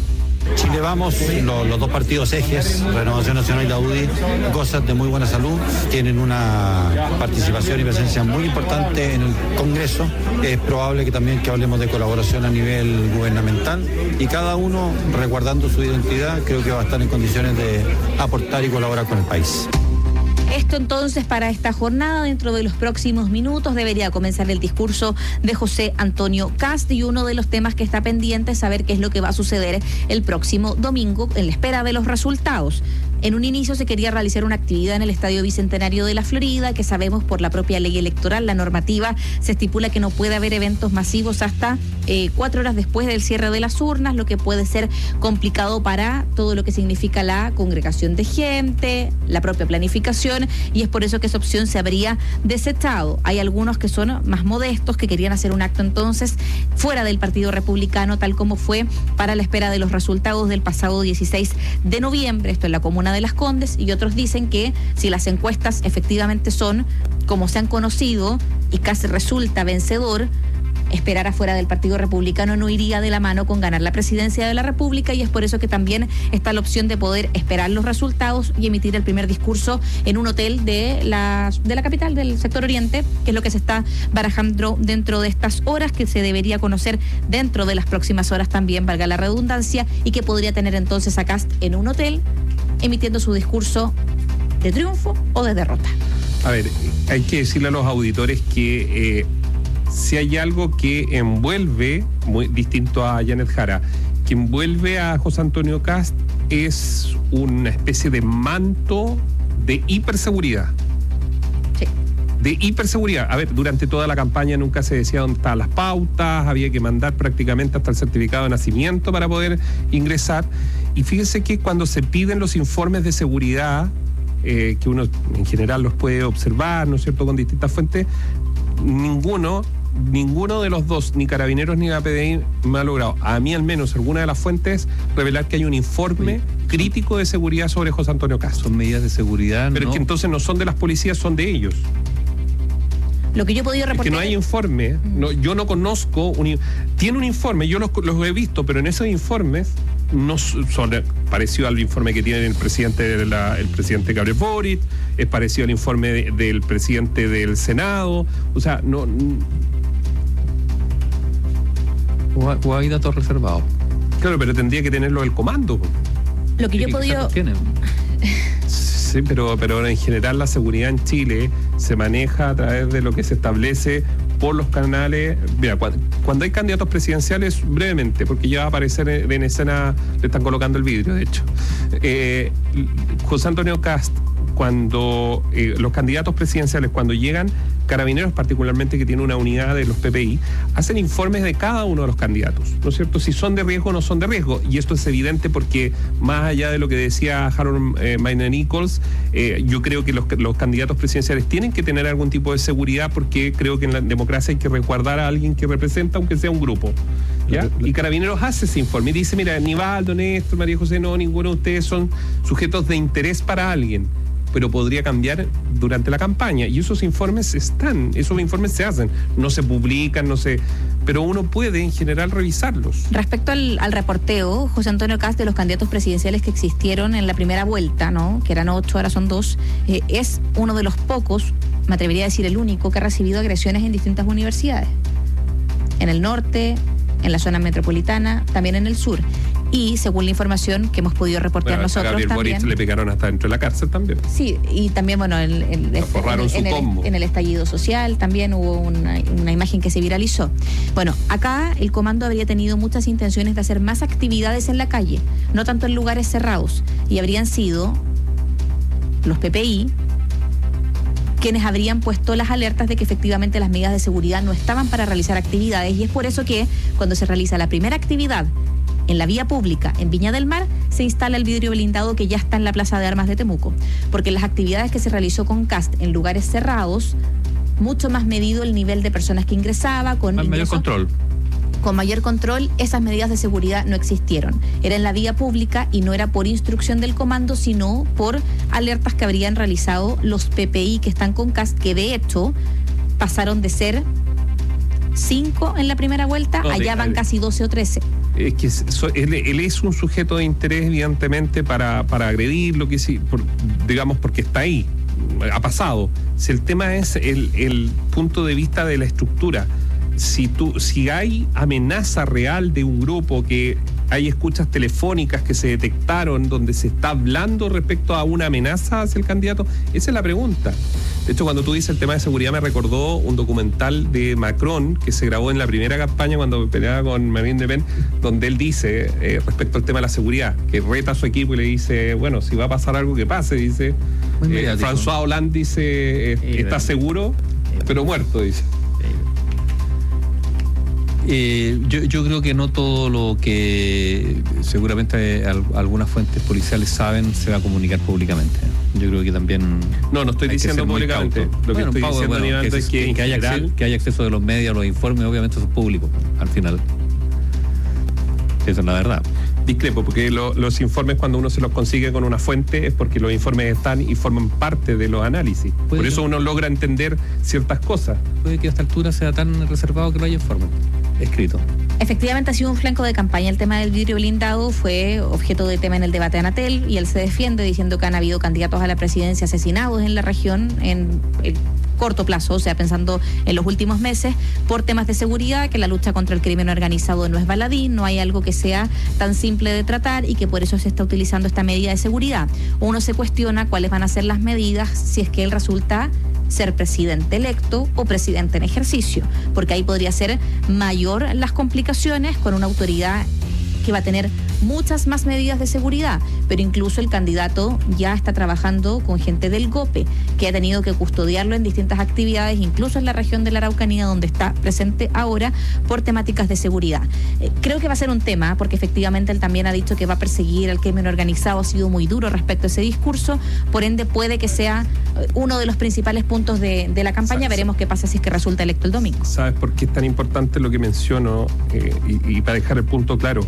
Chile Vamos, lo, los dos partidos ejes, Renovación Nacional y la U D I, gozan de muy buena salud, tienen una participación y presencia muy importante en el Congreso. Es probable que también que hablemos de colaboración a nivel gubernamental y cada uno, resguardando su identidad, creo que va a estar en condiciones de aportar y colaborar con el país. Esto entonces para esta jornada, dentro de los próximos minutos debería comenzar el discurso de José Antonio Kast, y uno de los temas que está pendiente es saber qué es lo que va a suceder el próximo domingo en la espera de los resultados. En un inicio se quería realizar una actividad en el Estadio Bicentenario de la Florida, que sabemos por la propia ley electoral, la normativa se estipula que no puede haber eventos masivos hasta eh, cuatro horas después del cierre de las urnas, lo que puede ser complicado para todo lo que significa la congregación de gente, la propia planificación, y es por eso que esa opción se habría desechado. Hay algunos que son más modestos, que querían hacer un acto entonces fuera del Partido Republicano, tal como fue para la espera de los resultados del pasado dieciséis de noviembre, esto en la comuna de Las Condes, y otros dicen que si las encuestas efectivamente son como se han conocido y casi resulta vencedor, esperar afuera del Partido Republicano no iría de la mano con ganar la presidencia de la República, y es por eso que también está la opción de poder esperar los resultados y emitir el primer discurso en un hotel de la, de la capital del sector oriente, que es lo que se está barajando dentro de estas horas, que se debería conocer dentro de las próximas horas también, valga la redundancia, y que podría tener entonces a Kast en un hotel emitiendo su discurso de triunfo o de derrota. A ver, hay que decirle a los auditores que eh, si hay algo que envuelve, muy distinto a Janet Jara, que envuelve a José Antonio Kast es una especie de manto de hiperseguridad. Sí. De hiperseguridad. A ver, durante toda la campaña nunca se decía dónde estaban las pautas, había que mandar prácticamente hasta el certificado de nacimiento para poder ingresar. Y fíjense que cuando se piden los informes de seguridad, eh, que uno en general los puede observar, ¿no es cierto?, con distintas fuentes, ninguno, ninguno de los dos, ni Carabineros ni la P D I, me ha logrado, a mí al menos, alguna de las fuentes, revelar que hay un informe crítico de seguridad sobre José Antonio Kast. Son medidas de seguridad, Pero ¿no? que entonces no son de las policías, son de ellos. Lo que yo he podido reportar... Es que no hay informe, no, yo no conozco... Un, tiene un informe, yo los, los he visto, pero en esos informes no son parecido al informe que tiene el presidente de la, el presidente Gabriel Boric, es parecido al informe de, del presidente del Senado, o sea, no... O, o hay datos reservados. Claro, pero tendría que tenerlo el comando. Lo que yo he podido... Sí, pero, pero en general la seguridad en Chile se maneja a través de lo que se establece por los canales. Mira, cuando, cuando hay candidatos presidenciales, brevemente, porque ya va a aparecer en, en escena, le están colocando el vidrio, de hecho. Eh, José Antonio Kast, cuando eh, los candidatos presidenciales, cuando llegan, Carabineros particularmente, que tiene una unidad de los P P I, hacen informes de cada uno de los candidatos, ¿no es cierto? Si son de riesgo o no son de riesgo. Y esto es evidente porque, más allá de lo que decía Harold eh, Mayne Nichols, eh, yo creo que los, los candidatos presidenciales tienen que tener algún tipo de seguridad, porque creo que en la democracia hay que resguardar a alguien que representa, aunque sea un grupo. ¿Ya? Y Carabineros hace ese informe y dice, mira, Nivaldo, Néstor, María José, no, ninguno de ustedes son sujetos de interés para alguien, pero podría cambiar durante la campaña. Y esos informes están, esos informes se hacen, no se publican, no se... pero uno puede en general revisarlos. Respecto al, al reporteo, José Antonio Kast, de los candidatos presidenciales que existieron en la primera vuelta, ¿no?, que eran ocho, ahora son dos, eh, es uno de los pocos, me atrevería a decir el único, que ha recibido agresiones en distintas universidades. en el norte, en la zona metropolitana, también en el sur. Y según la información que hemos podido reportar bueno, nosotros a Gabriel también. Boric le pegaron hasta dentro de la cárcel también. Sí, y también, bueno, el, el, el, forraron en, su el, combo. en el estallido social también hubo una, una imagen que se viralizó. Bueno, acá el comando habría tenido muchas intenciones de hacer más actividades en la calle, no tanto en lugares cerrados, y habrían sido los P P I quienes habrían puesto las alertas de que efectivamente las medidas de seguridad no estaban para realizar actividades, y es por eso que cuando se realiza la primera actividad en la vía pública en Viña del Mar, se instala el vidrio blindado que ya está en la Plaza de Armas de Temuco, porque las actividades que se realizó con C A S T en lugares cerrados, mucho más medido el nivel de personas que ingresaba, con Más mayor control. Con mayor control, esas medidas de seguridad no existieron. Era en la vía pública y no era por instrucción del comando, sino por alertas que habrían realizado los P P I que están con C A S T, que de hecho pasaron de ser cinco en la primera vuelta, no, allá de, van de, casi doce o trece. Es que so, él, él es un sujeto de interés, evidentemente, para, para agredir lo que sí, por, digamos, porque está ahí, ha pasado. Si el tema es el, el punto de vista de la estructura. Si tú, si hay amenaza real de un grupo, que hay escuchas telefónicas que se detectaron donde se está hablando respecto a una amenaza hacia el candidato, esa es la pregunta. De hecho, cuando tú dices el tema de seguridad, me recordó un documental de Macron que se grabó en la primera campaña cuando peleaba con Marine Le Pen, donde él dice, eh, respecto al tema de la seguridad, que reta a su equipo y le dice, bueno, si va a pasar algo que pase, dice, eh, François Hollande dice, eh, está seguro, pero muerto, dice. Eh, yo, yo creo que no todo lo que seguramente al, algunas fuentes policiales saben se va a comunicar públicamente. Yo creo que también... No, no estoy diciendo públicamente. Lo bueno, que estoy Pablo, diciendo bueno, que, es que, que, haya general... acceso, que haya acceso de los medios a los informes, obviamente eso es público, al final. Esa es la verdad. Discrepo, porque lo, los informes, cuando uno se los consigue con una fuente, es porque los informes están y forman parte de los análisis. Por eso uno logra entender ciertas cosas. Puede que a esta altura sea tan reservado que no haya informes escrito. Efectivamente ha sido un flanco de campaña. El tema del vidrio blindado fue objeto de tema en el debate de Anatel, y él se defiende diciendo que han habido candidatos a la presidencia asesinados en la región en el corto plazo, o sea, pensando en los últimos meses, por temas de seguridad, que la lucha contra el crimen organizado no es baladí, no hay algo que sea tan simple de tratar, y que por eso se está utilizando esta medida de seguridad. Uno se cuestiona cuáles van a ser las medidas si es que él resulta ser presidente electo o presidente en ejercicio, porque ahí podría ser mayor las complicaciones con una autoridad que va a tener muchas más medidas de seguridad, pero incluso el candidato ya está trabajando con gente del GOPE, que ha tenido que custodiarlo en distintas actividades, incluso en la región de la Araucanía, donde está presente ahora, por temáticas de seguridad. Eh, creo que va a ser un tema, porque efectivamente él también ha dicho que va a perseguir al crimen organizado, ha sido muy duro respecto a ese discurso, por ende puede que sea uno de los principales puntos de, de la campaña. ¿Sabes? Veremos qué pasa si es que resulta electo el domingo. ¿Sabes por qué es tan importante lo que menciono? Eh, y, y para dejar el punto claro,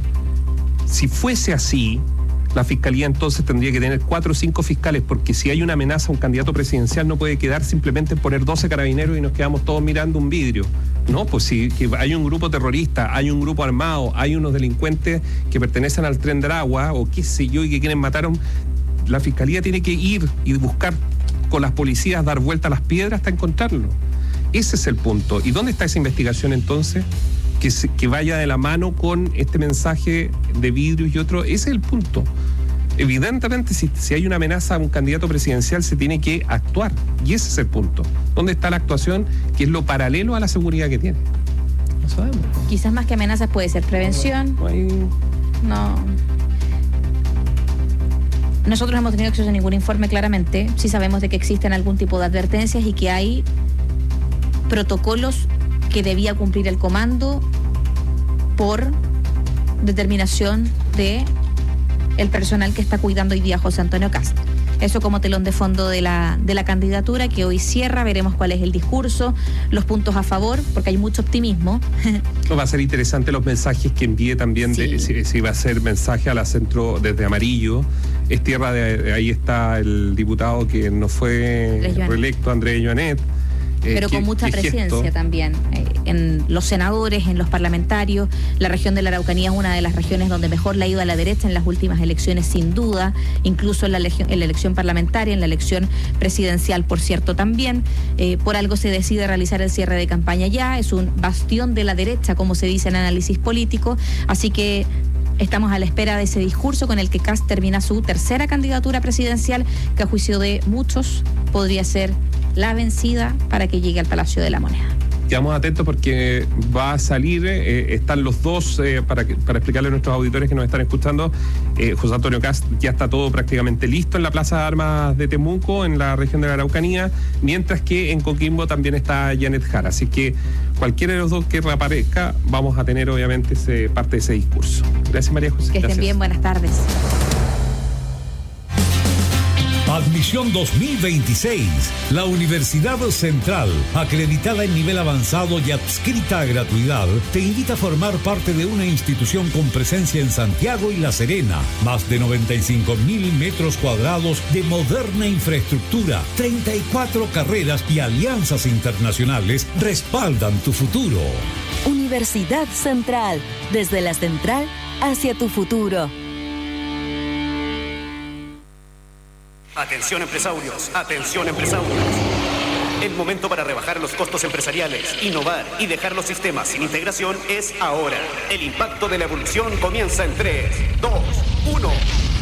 si fuese así, la Fiscalía entonces tendría que tener cuatro o cinco fiscales, porque si hay una amenaza a un candidato presidencial no puede quedar simplemente en poner doce carabineros y nos quedamos todos mirando un vidrio. No, pues si que hay un grupo terrorista, hay un grupo armado, hay unos delincuentes que pertenecen al Tren del Agua o qué sé yo y que quieren matar a un... La Fiscalía tiene que ir y buscar con las policías, dar vuelta a las piedras hasta encontrarlo. Ese es el punto. ¿Y dónde está esa investigación entonces? Que, se, que vaya de la mano con este mensaje de vidrios y otro. Ese es el punto. Evidentemente, si, si hay una amenaza a un candidato presidencial, se tiene que actuar. Y ese es el punto. ¿Dónde está la actuación? Que es lo paralelo a la seguridad que tiene. No sabemos. Quizás más que amenazas puede ser prevención. No. Hay... no. Nosotros no hemos tenido acceso a ningún informe, claramente. Sí sabemos de que existen algún tipo de advertencias y que hay protocolos que debía cumplir el comando por determinación de el personal que está cuidando hoy día a José Antonio Cast. Eso como telón de fondo de la, de la candidatura que hoy cierra. Veremos cuál es el discurso, los puntos a favor, porque hay mucho optimismo. Va a ser interesante los mensajes que envíe también, sí. de, si, si va a ser mensaje a la centro desde Amarillo. Es tierra de, ahí está el diputado que no fue reelecto, Andrés Joanet. Eh, Pero qué, con mucha presencia gesto. también eh, en los senadores, en los parlamentarios. La región de la Araucanía es una de las regiones donde mejor le ha ido a la derecha en las últimas elecciones, sin duda, incluso en la, en la elección parlamentaria, en la elección presidencial, por cierto, también. Eh, por algo se decide realizar el cierre de campaña ya, es un bastión de la derecha, como se dice en análisis político, así que estamos a la espera de ese discurso con el que Kast termina su tercera candidatura presidencial, que a juicio de muchos podría ser la vencida para que llegue al Palacio de la Moneda. Quedamos atentos porque va a salir, eh, están los dos, eh, para, que, para explicarle a nuestros auditores que nos están escuchando, eh, José Antonio Kast ya está todo prácticamente listo en la Plaza de Armas de Temuco, en la región de la Araucanía, mientras que en Coquimbo también está Janet Jara. Así que cualquiera de los dos que reaparezca, vamos a tener obviamente ese, parte de ese discurso. Gracias, María José. Que estén Gracias. bien, buenas tardes. Admisión dos mil veintiséis. La Universidad Central, acreditada en nivel avanzado y adscrita a gratuidad, te invita a formar parte de una institución con presencia en Santiago y La Serena. Más de noventa y cinco mil metros cuadrados de moderna infraestructura, treinta y cuatro carreras y alianzas internacionales respaldan tu futuro. Universidad Central, desde la central hacia tu futuro. Atención empresarios, atención empresarios. El momento para rebajar los costos empresariales, innovar y dejar los sistemas sin integración es ahora. El impacto de la evolución comienza en tres, dos, uno.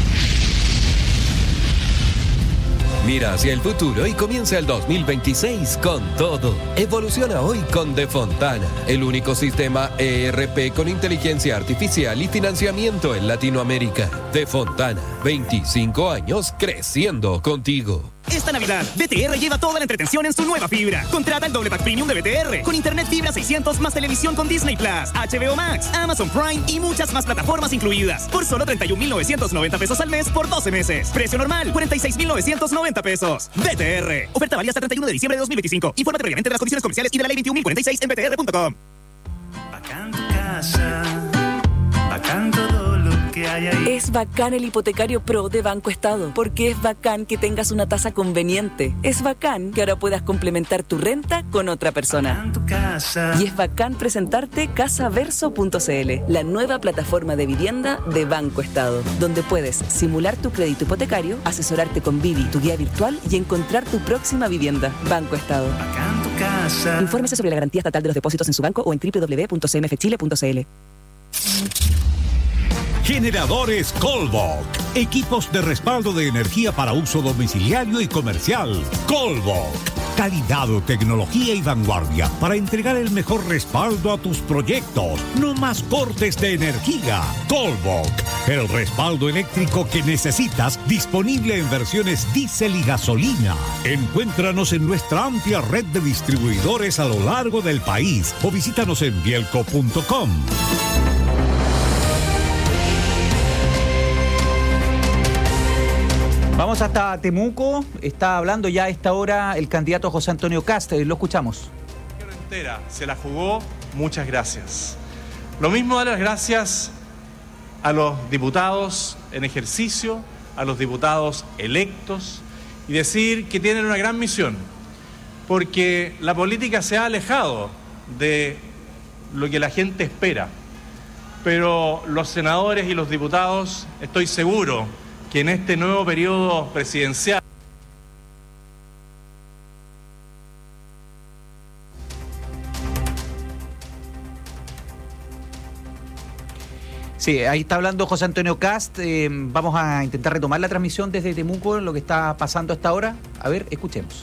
Mira hacia el futuro y comienza el dos mil veintiséis con todo. Evoluciona hoy con Defontana, el único sistema E R P con inteligencia artificial y financiamiento en Latinoamérica. Defontana, veinticinco años creciendo contigo. Esta Navidad, B T R lleva toda la entretención en su nueva fibra. Contrata el doble pack premium de B T R con internet fibra seiscientos más televisión con Disney Plus, H B O Max, Amazon Prime y muchas más plataformas incluidas. Por solo treinta y un mil novecientos noventa pesos al mes por doce meses. Precio normal, cuarenta y seis mil novecientos noventa pesos. B T R. Oferta válida hasta treinta y uno de diciembre de dos mil veinticinco. Infórmate previamente de las condiciones comerciales y de la ley veintiún mil cuarenta y seis en b t r punto com. Bacán tu casa, bacán todo lo que hay ahí. Es bacán el hipotecario Pro de Banco Estado, porque es bacán que tengas una tasa conveniente. Es bacán que ahora puedas complementar tu renta con otra persona. Tu casa. Y es bacán presentarte casaverso punto c l, la nueva plataforma de vivienda de Banco Estado, donde puedes simular tu crédito hipotecario, asesorarte con Vivi, tu guía virtual, y encontrar tu próxima vivienda. Banco Estado. Bacán tu casa. Infórmese sobre la garantía estatal de los depósitos en su banco o en doble u doble u doble u punto c m f chile punto c l. Generadores Colbok. Equipos de respaldo de energía para uso domiciliario y comercial. Colbok. Calidad, tecnología y vanguardia para entregar el mejor respaldo a tus proyectos. No más cortes de energía. Colbok. El respaldo eléctrico que necesitas, disponible en versiones diésel y gasolina. Encuéntranos en nuestra amplia red de distribuidores a lo largo del país o visítanos en bielco punto com. Vamos hasta Temuco. Está hablando ya a esta hora el candidato José Antonio Kast. Lo escuchamos. Entera se la jugó. Muchas gracias. Lo mismo dar las gracias a los diputados en ejercicio, a los diputados electos, y decir que tienen una gran misión, porque la política se ha alejado de lo que la gente espera. Pero los senadores y los diputados, estoy seguro que en este nuevo periodo presidencial Sí, ahí está hablando José Antonio Kast. Eh, vamos a intentar retomar la transmisión desde Temuco, lo que está pasando hasta ahora. A ver, escuchemos.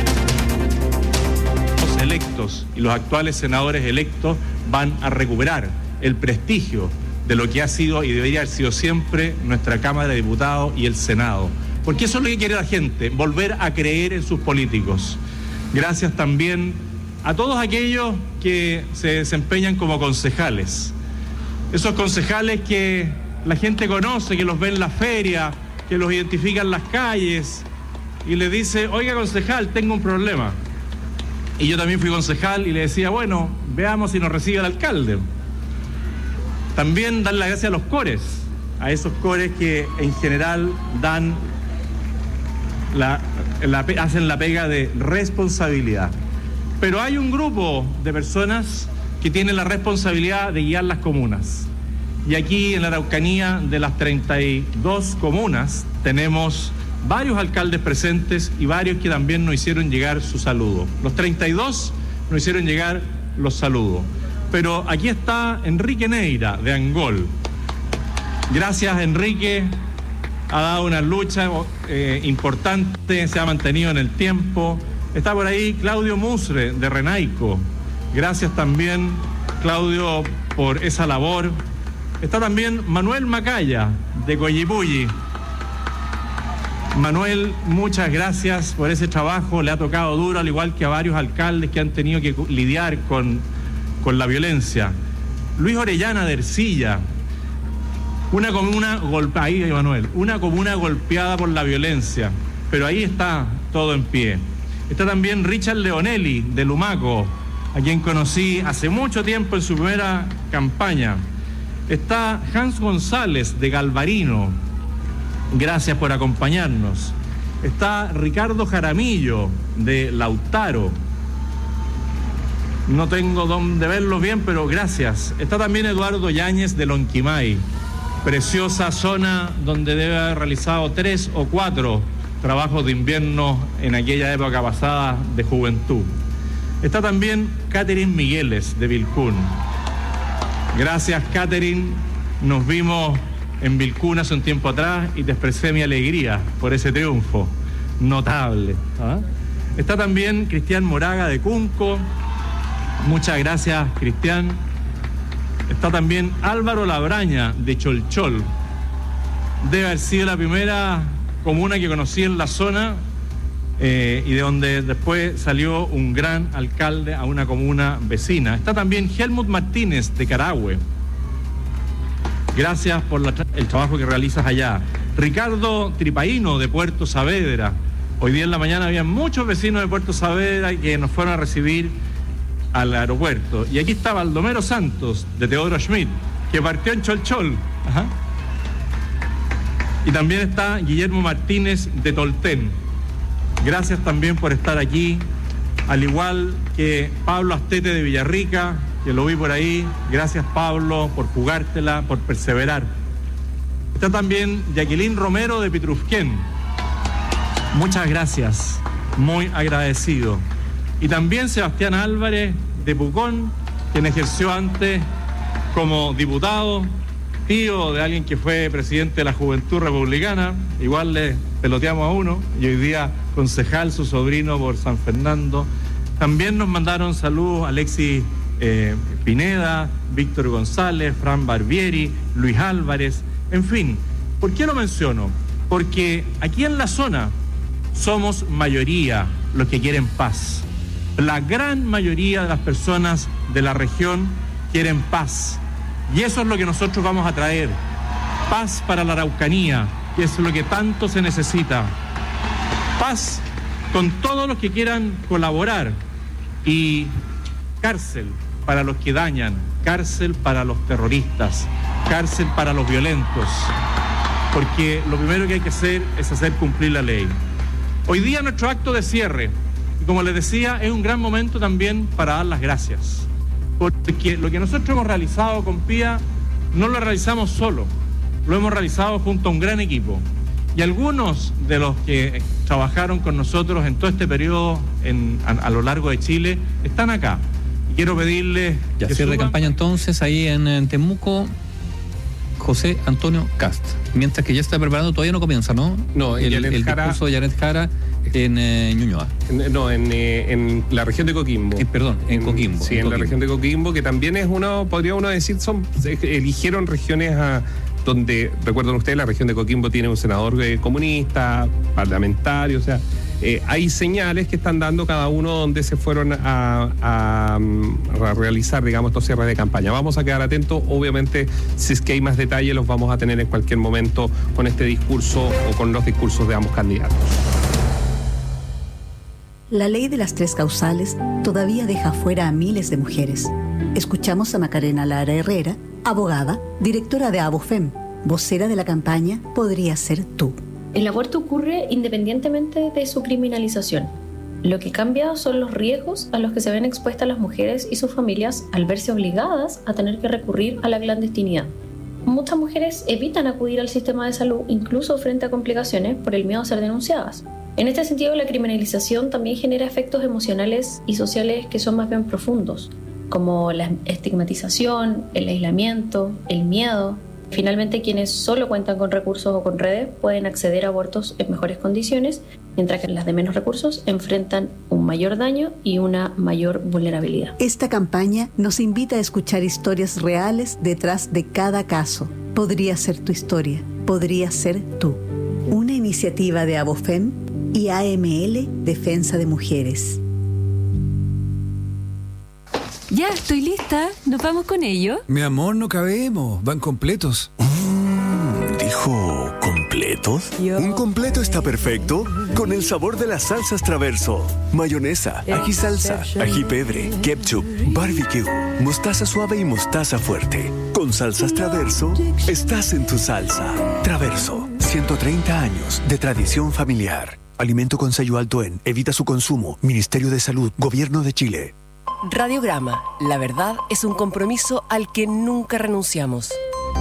Los electos y los actuales senadores electos van a recuperar el prestigio de lo que ha sido y debería haber sido siempre nuestra Cámara de Diputados y el Senado. Porque eso es lo que quiere la gente, volver a creer en sus políticos. Gracias también a todos aquellos que se desempeñan como concejales. Esos concejales que la gente conoce, que los ve en la feria, que los identifica en las calles y les dice, oiga concejal, tengo un problema. Y yo también fui concejal y le decía, bueno, veamos si nos recibe el alcalde. También dar las gracias a los cores, a esos cores que en general dan la, la, hacen la pega de responsabilidad. Pero hay un grupo de personas que tienen la responsabilidad de guiar las comunas. Y aquí en la Araucanía, de las treinta y dos comunas, tenemos varios alcaldes presentes y varios que también nos hicieron llegar su saludo. Los treinta y dos nos hicieron llegar los saludos. Pero aquí está Enrique Neira, de Angol. Gracias, Enrique. Ha dado una lucha eh, importante, se ha mantenido en el tiempo. Está por ahí Claudio Musre, de Renaico. Gracias también, Claudio, por esa labor. Está también Manuel Macaya, de Coyipulli. Manuel, muchas gracias por ese trabajo. Le ha tocado duro, al igual que a varios alcaldes que han tenido que lidiar con, con la violencia. Luis Orellana, de Ercilla. Una comuna golpeada, ahí Manuel, una comuna golpeada por la violencia, pero ahí está todo en pie. Está también Richard Leonelli, de Lumaco, a quien conocí hace mucho tiempo en su primera campaña. Está Hans González, de Galvarino. Gracias por acompañarnos. Está Ricardo Jaramillo, de Lautaro. No tengo dónde verlo bien, pero gracias. Está también Eduardo Yáñez, de Lonquimay. Preciosa zona donde debe haber realizado tres o cuatro trabajos de invierno en aquella época pasada de juventud. Está también Catherine Migueles, de Vilcún. Gracias, Catherine. Nos vimos en Vilcún hace un tiempo atrás y te expresé mi alegría por ese triunfo notable. ¿Ah? Está también Cristian Moraga, de Cunco. Muchas gracias, Cristian. Está también Álvaro Labraña, de Cholchol. Debe haber sido la primera comuna que conocí en la zona eh, y de donde después salió un gran alcalde a una comuna vecina. Está también Helmut Martínez, de Carahue. Gracias por la, el trabajo que realizas allá. Ricardo Tripaíno, de Puerto Saavedra. Hoy día en la mañana había muchos vecinos de Puerto Saavedra que nos fueron a recibir al aeropuerto. Y aquí está Baldomero Santos, de Teodoro Schmidt, que partió en Cholchol. Ajá. Y también está Guillermo Martínez, de Tolten. Gracias también por estar aquí, al igual que Pablo Astete, de Villarrica, que lo vi por ahí. Gracias, Pablo, por jugártela, por perseverar. Está también Jacqueline Romero, de Pitrufquén. Muchas gracias, muy agradecido. Y también Sebastián Álvarez, de Pucón, quien ejerció antes como diputado, tío de alguien que fue presidente de la Juventud Republicana. Igual le peloteamos a uno, y hoy día concejal, su sobrino, por San Fernando. También nos mandaron saludos Alexis eh, Pineda, Víctor González, Fran Barbieri, Luis Álvarez. En fin, ¿por qué lo menciono? Porque aquí en la zona somos mayoría los que quieren paz. La gran mayoría de las personas de la región quieren paz. Y eso es lo que nosotros vamos a traer. Paz para la Araucanía, que es lo que tanto se necesita. Paz con todos los que quieran colaborar. Y cárcel para los que dañan, cárcel para los terroristas, cárcel para los violentos. Porque lo primero que hay que hacer es hacer cumplir la ley. Hoy día nuestro acto de cierre, y como les decía, es un gran momento también para dar las gracias. Porque lo que nosotros hemos realizado con Pía no lo realizamos solo, lo hemos realizado junto a un gran equipo. Y algunos de los que trabajaron con nosotros en todo este periodo en, a, a lo largo de Chile están acá. Y quiero pedirles... Ya cierre de campaña entonces ahí en, en Temuco, José Antonio Cast. Mientras que ya está preparando, todavía no comienza, ¿no? No, el, el, el Jara, discurso de Janet Jara en eh, Ñuñoa. En, no, en, eh, en la región de Coquimbo. Eh, perdón, en, en Coquimbo. Sí, en, en Coquimbo. la región de Coquimbo, que también es uno, podría uno decir, son eligieron regiones a, donde, recuerdan ustedes, la región de Coquimbo tiene un senador eh, comunista, parlamentario, o sea, eh, hay señales que están dando cada uno donde se fueron a, a, a realizar, digamos, estos cierres de campaña. Vamos a quedar atentos, obviamente, si es que hay más detalles, los vamos a tener en cualquier momento con este discurso o con los discursos de ambos candidatos. La ley de las tres causales todavía deja fuera a miles de mujeres. Escuchamos a Macarena Lara Herrera, abogada, directora de ABOFEM, vocera de la campaña Podría Ser Tú. El aborto ocurre independientemente de su criminalización. Lo que cambia son los riesgos a los que se ven expuestas las mujeres y sus familias al verse obligadas a tener que recurrir a la clandestinidad. Muchas mujeres evitan acudir al sistema de salud incluso frente a complicaciones por el miedo a ser denunciadas. En este sentido, la criminalización también genera efectos emocionales y sociales que son más bien profundos, como la estigmatización, el aislamiento, el miedo. Finalmente, quienes solo cuentan con recursos o con redes pueden acceder a abortos en mejores condiciones, mientras que las de menos recursos enfrentan un mayor daño y una mayor vulnerabilidad. Esta campaña nos invita a escuchar historias reales detrás de cada caso. Podría ser tu historia, podría ser tú. Una iniciativa de Abofem y A M L Defensa de Mujeres. Ya, estoy lista. ¿Nos vamos con ello? Mi amor, no cabemos. Van completos. Mm, ¿Dijo completos? Yo. Un completo está perfecto con el sabor de las salsas Traverso. Mayonesa, ají salsa, ají pebre, ketchup, barbecue, mostaza suave y mostaza fuerte. Con salsas Traverso, estás en tu salsa. Traverso, ciento treinta años de tradición familiar. Alimento con sello alto en. Evita su consumo. Ministerio de Salud. Gobierno de Chile. Radiograma. La verdad es un compromiso al que nunca renunciamos.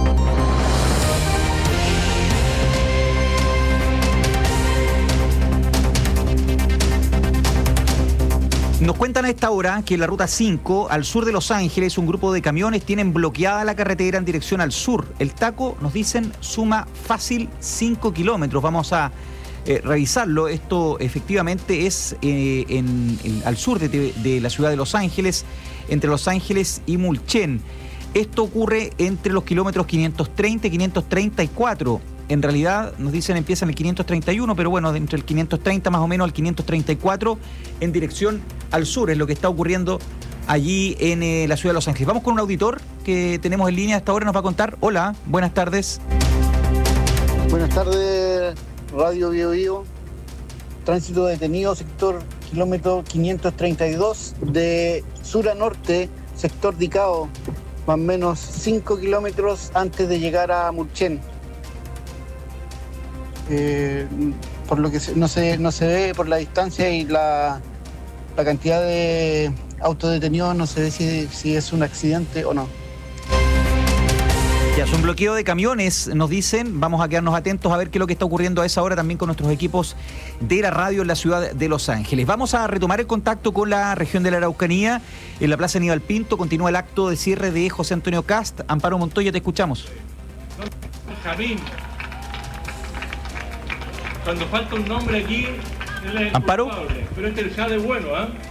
Nos cuentan a esta hora que en la ruta cinco, al sur de Los Ángeles, un grupo de camiones tienen bloqueada la carretera en dirección al sur. El taco, nos dicen, suma fácil cinco kilómetros. Vamos a eh, revisarlo. Esto efectivamente es eh, en, en, al sur de, de la ciudad de Los Ángeles, entre Los Ángeles y Mulchen. Esto ocurre entre los kilómetros quinientos treinta y quinientos treinta y cuatro. En realidad, nos dicen, empieza en el quinientos treinta y uno, pero bueno, entre el quinientos treinta más o menos al quinientos treinta y cuatro, en dirección al sur, es lo que está ocurriendo allí en eh, la ciudad de Los Ángeles. Vamos con un auditor que tenemos en línea hasta ahora, nos va a contar. Hola, buenas tardes. Buenas tardes, Radio Bio Bio. Tránsito detenido, sector kilómetro quinientos treinta y dos, de sur a norte, sector Dicao, más o menos cinco kilómetros antes de llegar a Mulchen. Eh, por lo que se, no, se, no se ve por la distancia y la, la cantidad de autos detenidos, no se ve si, si es un accidente o no. Ya, es un bloqueo de camiones, nos dicen. Vamos a quedarnos atentos a ver qué es lo que está ocurriendo a esa hora también con nuestros equipos de la radio en la ciudad de Los Ángeles. Vamos a retomar el contacto con la región de la Araucanía. En la Plaza Aníbal Pinto continúa el acto de cierre de José Antonio Cast. Amparo Montoya, te escuchamos. Jamín. Cuando falta un nombre aquí, él es ¿Amparo? Culpable, pero este es el jade bueno, ¿ah? ¿eh?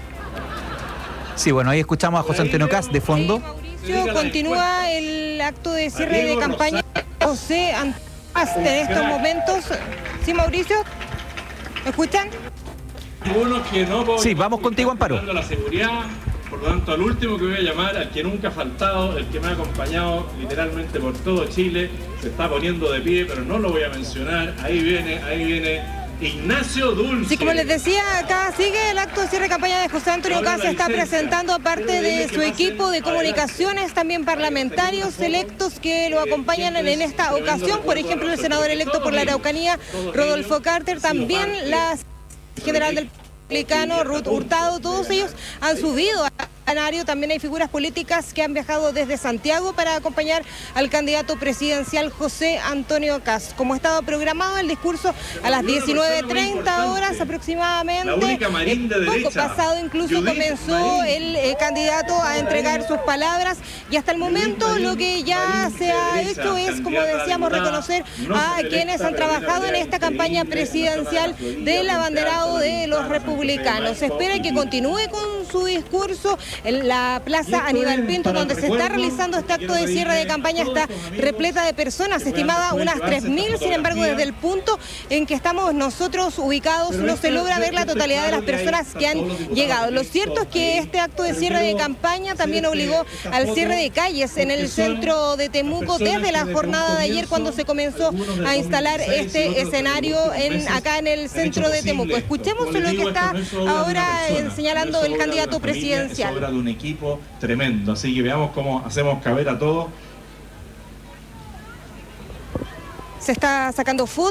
Sí, bueno, ahí escuchamos a José Antonio Cast de fondo. Mauricio, continúa el acto de cierre de campaña José Antonio Cast en estos momentos. ¿Sí, Mauricio? ¿Me escuchan? Que no sí, vamos contigo, Amparo. La seguridad, por lo tanto, al último que voy a llamar, al que nunca ha faltado, el que me ha acompañado literalmente por todo Chile, se está poniendo de pie, pero no lo voy a mencionar. Ahí viene, ahí viene Ignacio Dulce. Sí, como les decía, acá sigue el acto de cierre de campaña de José Antonio Cast. Se está presentando a parte de su equipo de comunicaciones, también parlamentarios electos que lo acompañan en esta ocasión. Por ejemplo, el senador electo por la Araucanía, Rodolfo Carter, también la general del Republicano, Ruth Hurtado. Todos ellos han subido a escenario. También hay figuras políticas que han viajado desde Santiago para acompañar al candidato presidencial José Antonio Cast. Como estaba programado el discurso a las diecinueve treinta horas aproximadamente, poco pasado incluso comenzó el eh, candidato a entregar sus palabras, y hasta el momento lo que ya se ha hecho es, como decíamos, reconocer a quienes han trabajado en esta campaña presidencial del abanderado de los republicanos. Se espera que continúe con su discurso. En la Plaza Aníbal Pinto, donde se está realizando este acto de cierre de campaña, está repleta de personas, estimada unas tres mil. Sin embargo, desde el punto en que estamos nosotros ubicados, no se logra ver la totalidad de las personas que han llegado. Lo cierto es que este acto de cierre de campaña también obligó al cierre de calles en el centro de Temuco desde la jornada de ayer, cuando se comenzó a instalar este escenario en, acá en el centro de Temuco. Escuchemos lo que está ahora eh, señalando el candidato presidencial. De un equipo tremendo, así que veamos cómo hacemos caber a todo. Se está sacando fotos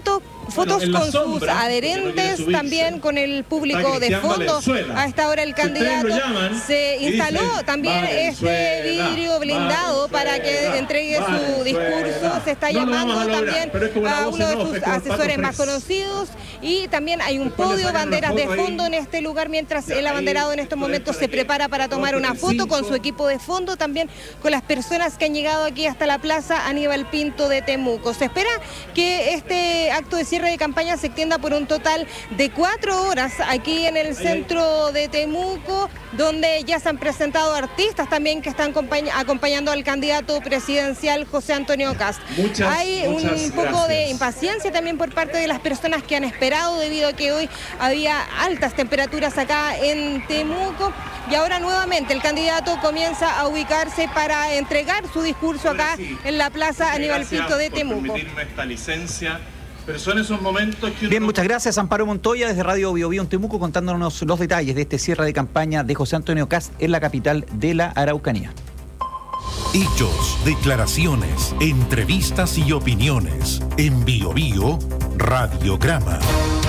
fotos bueno, con sombra, sus adherentes, no también con el público de fondo. A esta hora el candidato llaman, se instaló dicen, también este vidrio blindado para que entregue su discurso. Se está no llamando lograr, también a uno de sus asesores más conocidos, y también hay un podio, banderas de fondo en este lugar, mientras el abanderado en estos momentos se prepara para tomar una foto con su equipo de fondo, también con las personas que han llegado aquí hasta la plaza Aníbal Pinto de Temuco. Se espera que este acto de cierre de campaña se extienda por un total de cuatro horas aquí en el centro de Temuco, donde ya se han presentado artistas también que están acompañando al candidato presidencial José Antonio Kast. Muchas, Hay muchas un poco gracias. de impaciencia también por parte de las personas que han esperado, debido a que hoy había altas temperaturas acá en Temuco, y ahora nuevamente el candidato comienza a ubicarse para entregar su discurso acá en la plaza Aníbal Pinto de Temuco. Esta licencia, pero son esos momentos que uno... Bien, muchas gracias, Amparo Montoya, desde Radio Bio Bio en Temuco, contándonos los detalles de este cierre de campaña de José Antonio Kast en la capital de la Araucanía. Hechos, declaraciones, entrevistas y opiniones. En Bio Bio, Radiograma.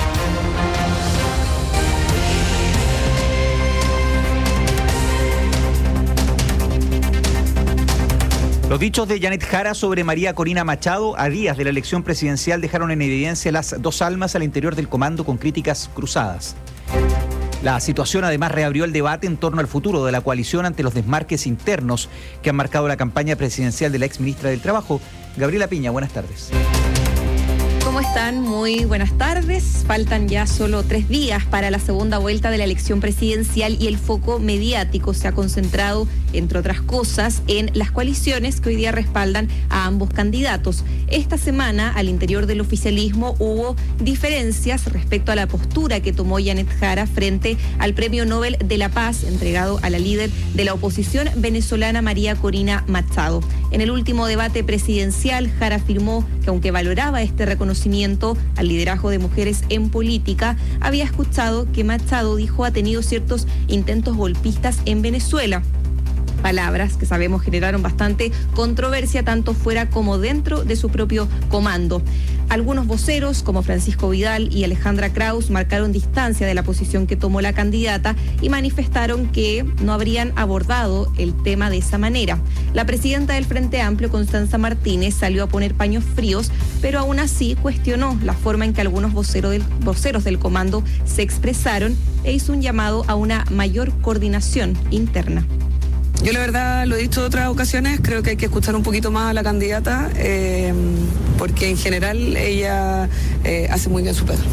Los dichos de Janet Jara sobre María Corina Machado a días de la elección presidencial dejaron en evidencia las dos almas al interior del comando con críticas cruzadas. La situación además reabrió el debate en torno al futuro de la coalición ante los desmarques internos que han marcado la campaña presidencial de la exministra del Trabajo. Gabriela Piña, buenas tardes. ¿Cómo están? Muy buenas tardes. Faltan ya solo tres días para la segunda vuelta de la elección presidencial y el foco mediático se ha concentrado, entre otras cosas, en las coaliciones que hoy día respaldan a ambos candidatos. Esta semana, al interior del oficialismo, hubo diferencias respecto a la postura que tomó Janet Jara frente al Premio Nobel de la Paz entregado a la líder de la oposición venezolana María Corina Machado. En el último debate presidencial, Jara afirmó que aunque valoraba este reconocimiento al liderazgo de mujeres en política, había escuchado que Machado dijo ha tenido ciertos intentos golpistas en Venezuela. Palabras que sabemos generaron bastante controversia tanto fuera como dentro de su propio comando. Algunos voceros, como Francisco Vidal y Alejandra Kraus, marcaron distancia de la posición que tomó la candidata y manifestaron que no habrían abordado el tema de esa manera. La presidenta del Frente Amplio, Constanza Martínez, salió a poner paños fríos, pero aún así cuestionó la forma en que algunos voceros del, voceros del comando se expresaron e hizo un llamado a una mayor coordinación interna. Yo la verdad lo he dicho en otras ocasiones, creo que hay que escuchar un poquito más a la candidata, eh, porque en general ella eh, hace muy bien su pega.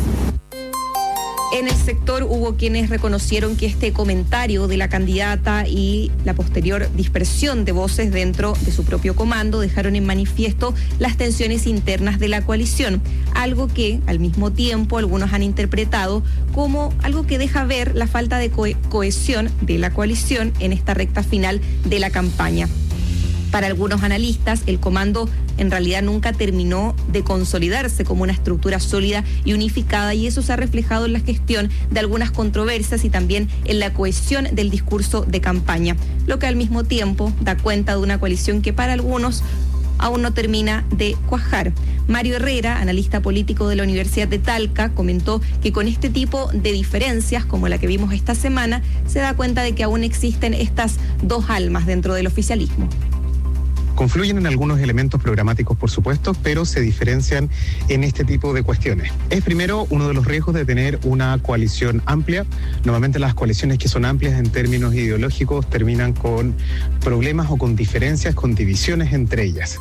En el sector hubo quienes reconocieron que este comentario de la candidata y la posterior dispersión de voces dentro de su propio comando dejaron en manifiesto las tensiones internas de la coalición, algo que al mismo tiempo algunos han interpretado como algo que deja ver la falta de co- cohesión de la coalición en esta recta final de la campaña. Para algunos analistas, el comando en realidad nunca terminó de consolidarse como una estructura sólida y unificada, y eso se ha reflejado en la gestión de algunas controversias y también en la cohesión del discurso de campaña, lo que al mismo tiempo da cuenta de una coalición que para algunos aún no termina de cuajar. Mario Herrera, analista político de la Universidad de Talca, comentó que con este tipo de diferencias, como la que vimos esta semana, se da cuenta de que aún existen estas dos almas dentro del oficialismo. Confluyen en algunos elementos programáticos, por supuesto, pero se diferencian en este tipo de cuestiones. Es primero uno de los riesgos de tener una coalición amplia. Normalmente las coaliciones que son amplias en términos ideológicos terminan con problemas o con diferencias, con divisiones entre ellas.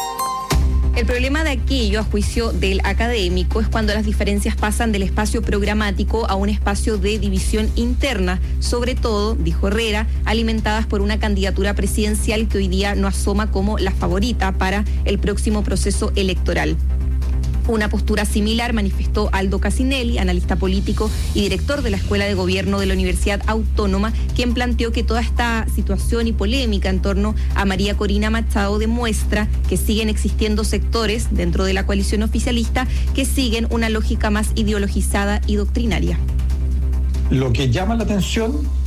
El problema de aquello, a juicio del académico, es cuando las diferencias pasan del espacio programático a un espacio de división interna, sobre todo, dijo Herrera, alimentadas por una candidatura presidencial que hoy día no asoma como la favorita para el próximo proceso electoral. Una postura similar manifestó Aldo Casinelli, analista político y director de la Escuela de Gobierno de la Universidad Autónoma, quien planteó que toda esta situación y polémica en torno a María Corina Machado demuestra que siguen existiendo sectores dentro de la coalición oficialista que siguen una lógica más ideologizada y doctrinaria. Lo que llama la atención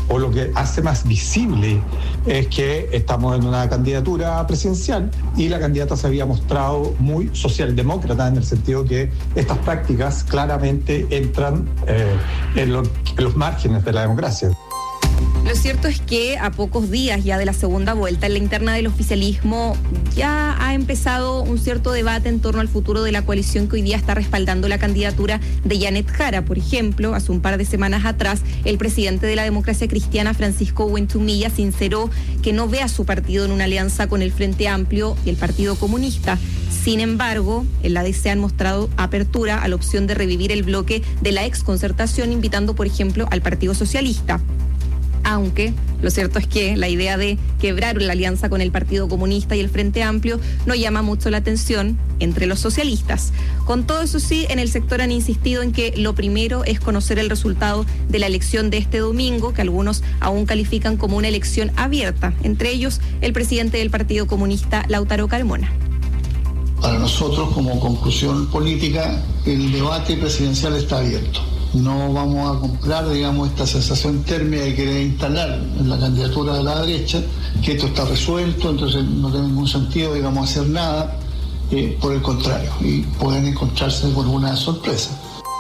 o lo que hace más visible es que estamos en una candidatura presidencial y la candidata se había mostrado muy socialdemócrata en el sentido que estas prácticas claramente entran eh, en, lo, en los márgenes de la democracia. Lo cierto es que a pocos días ya de la segunda vuelta, en la interna del oficialismo ya ha empezado un cierto debate en torno al futuro de la coalición que hoy día está respaldando la candidatura de Janet Jara. Por ejemplo, hace un par de semanas atrás, el presidente de la Democracia Cristiana, Francisco Huentumilla, sinceró que no ve a su partido en una alianza con el Frente Amplio y el Partido Comunista. Sin embargo, en la D C han mostrado apertura a la opción de revivir el bloque de la exconcertación, invitando, por ejemplo, al Partido Socialista. Aunque lo cierto es que la idea de quebrar la alianza con el Partido Comunista y el Frente Amplio no llama mucho la atención entre los socialistas. Con todo eso sí, en el sector han insistido en que lo primero es conocer el resultado de la elección de este domingo, que algunos aún califican como una elección abierta, entre ellos el presidente del Partido Comunista, Lautaro Carmona. Para nosotros, como conclusión política, el debate presidencial está abierto. No vamos a comprar, digamos, esta sensación térmica de querer instalar en la candidatura de la derecha, que esto está resuelto, entonces no tiene ningún sentido, digamos, hacer nada, eh, por el contrario, y pueden encontrarse con una sorpresa.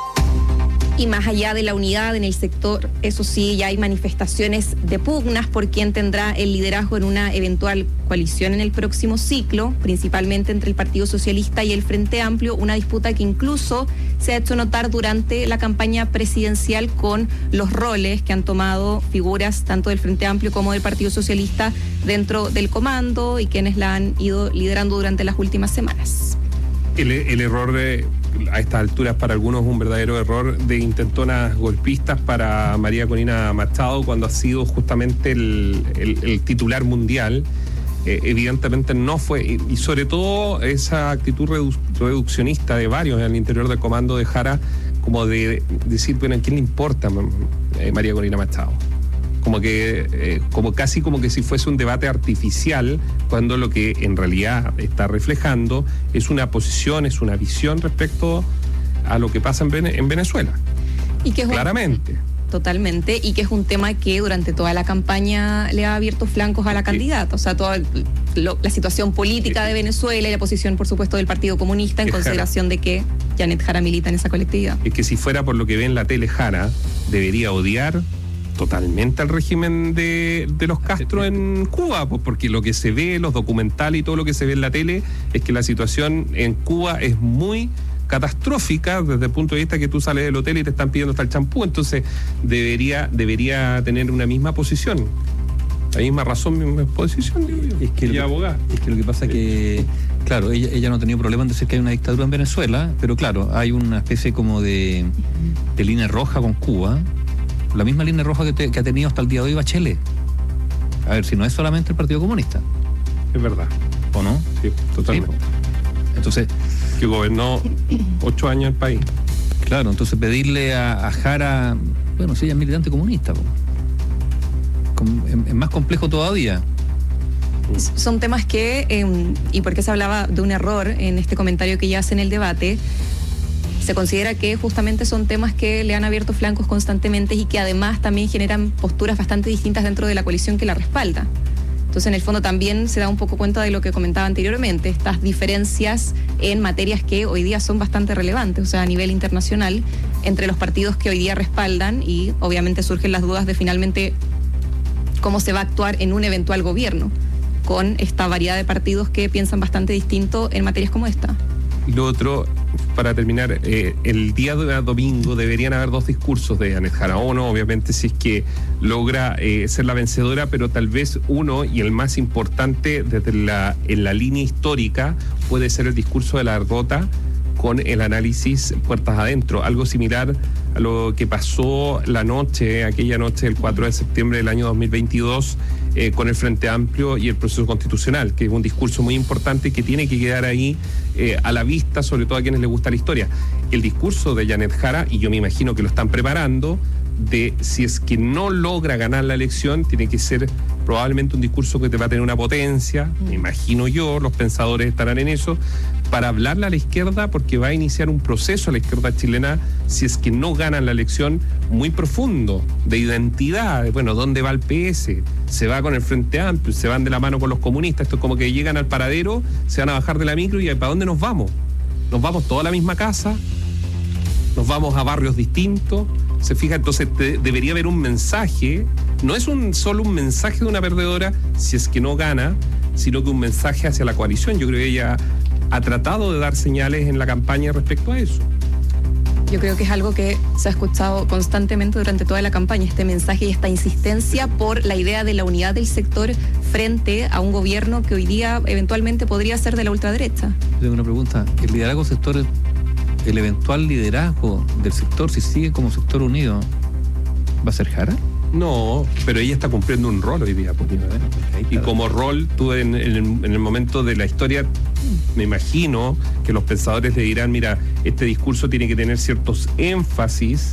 Y más allá de la unidad en el sector, eso sí, ya hay manifestaciones de pugnas por quién tendrá el liderazgo en una eventual coalición en el próximo ciclo, principalmente entre el Partido Socialista y el Frente Amplio, una disputa que incluso se ha hecho notar durante la campaña presidencial con los roles que han tomado figuras tanto del Frente Amplio como del Partido Socialista dentro del comando y quienes la han ido liderando durante las últimas semanas. El, el error de, a estas alturas para algunos un verdadero error de intentonas golpistas para María Corina Machado cuando ha sido justamente el, el, el titular mundial. Eh, evidentemente no fue, y, y sobre todo esa actitud redu, reduccionista de varios en el interior del comando de Jara, como de, de decir, bueno, ¿a quién le importa eh, María Corina Machado? Como que, eh, como casi como que si fuese un debate artificial, cuando lo que en realidad está reflejando es una posición, es una visión respecto a lo que pasa en, Vene- en Venezuela. Y que es claramente. Un, totalmente, y que es un tema que durante toda la campaña le ha abierto flancos a la candidata. O sea, toda lo, la situación política de Venezuela y la posición, por supuesto, del Partido Comunista en consideración de que Janet Jara milita en esa colectividad. Es que si fuera por lo que ve en la tele Jara, debería odiar totalmente al régimen de, de los Castro en Cuba, pues porque lo que se ve, los documentales y todo lo que se ve en la tele es que la situación en Cuba es muy catastrófica desde el punto de vista que tú sales del hotel y te están pidiendo hasta el champú, entonces debería, debería tener una misma posición, la misma razón, misma posición, digo yo. Es que, y abogada. Es que lo que pasa es que, claro, ella, ella no ha tenido problema en decir que hay una dictadura en Venezuela, pero claro, hay una especie como de, de línea roja con Cuba. La misma línea roja que, te, que ha tenido hasta el día de hoy Bachelet. A ver, si no es solamente el Partido Comunista. Es verdad. ¿O no? Sí, totalmente. Sí. Entonces, que gobernó ocho años el país. Claro, entonces pedirle a, a Jara, bueno, si ella es militante comunista, es, es más complejo todavía. Son temas que, eh, y porque se hablaba de un error en este comentario que ella hace en el debate, se considera que justamente son temas que le han abierto flancos constantemente y que además también generan posturas bastante distintas dentro de la coalición que la respalda. Entonces, en el fondo también se da un poco cuenta de lo que comentaba anteriormente, estas diferencias en materias que hoy día son bastante relevantes, o sea, a nivel internacional, entre los partidos que hoy día respaldan, y obviamente surgen las dudas de finalmente cómo se va a actuar en un eventual gobierno, con esta variedad de partidos que piensan bastante distinto en materias como esta. Y lo otro, para terminar, eh, el día de domingo deberían haber dos discursos de Janet Jara. Uno, obviamente, si es que logra eh, ser la vencedora, pero tal vez uno, y el más importante desde la, en la línea histórica, puede ser el discurso de la derrota con el análisis puertas adentro, algo similar a lo que pasó la noche, aquella noche del cuatro de septiembre del año dos mil veintidós, eh, con el Frente Amplio y el proceso constitucional, que es un discurso muy importante que tiene que quedar ahí eh, a la vista, sobre todo a quienes les gusta la historia. El discurso de Janet Jara, y yo me imagino que lo están preparando, de si es que no logra ganar la elección, tiene que ser probablemente un discurso que te va a tener una potencia, me imagino yo, los pensadores estarán en eso, para hablarle a la izquierda, porque va a iniciar un proceso a la izquierda chilena, si es que no ganan la elección, muy profundo, de identidad. Bueno, ¿dónde va el P S? Se va con el Frente Amplio, se van de la mano con los comunistas, esto es como que llegan al paradero, se van a bajar de la micro y ¿para dónde nos vamos? ¿Nos vamos toda a la misma casa? ¿Nos vamos a barrios distintos? Se fija, entonces te, debería haber un mensaje, no es un solo un mensaje de una perdedora si es que no gana, sino que un mensaje hacia la coalición. Yo creo que ella ha tratado de dar señales en la campaña respecto a eso. Yo creo que es algo que se ha escuchado constantemente durante toda la campaña, este mensaje y esta insistencia por la idea de la unidad del sector frente a un gobierno que hoy día eventualmente podría ser de la ultraderecha. Tengo una pregunta. ¿El liderazgo sector, el eventual liderazgo del sector, si sigue como sector unido, va a ser Jara? No, pero ella está cumpliendo un rol hoy día, pues, y como rol, tú en, en, en el momento de la historia, me imagino que los pensadores le dirán, mira, este discurso tiene que tener ciertos énfasis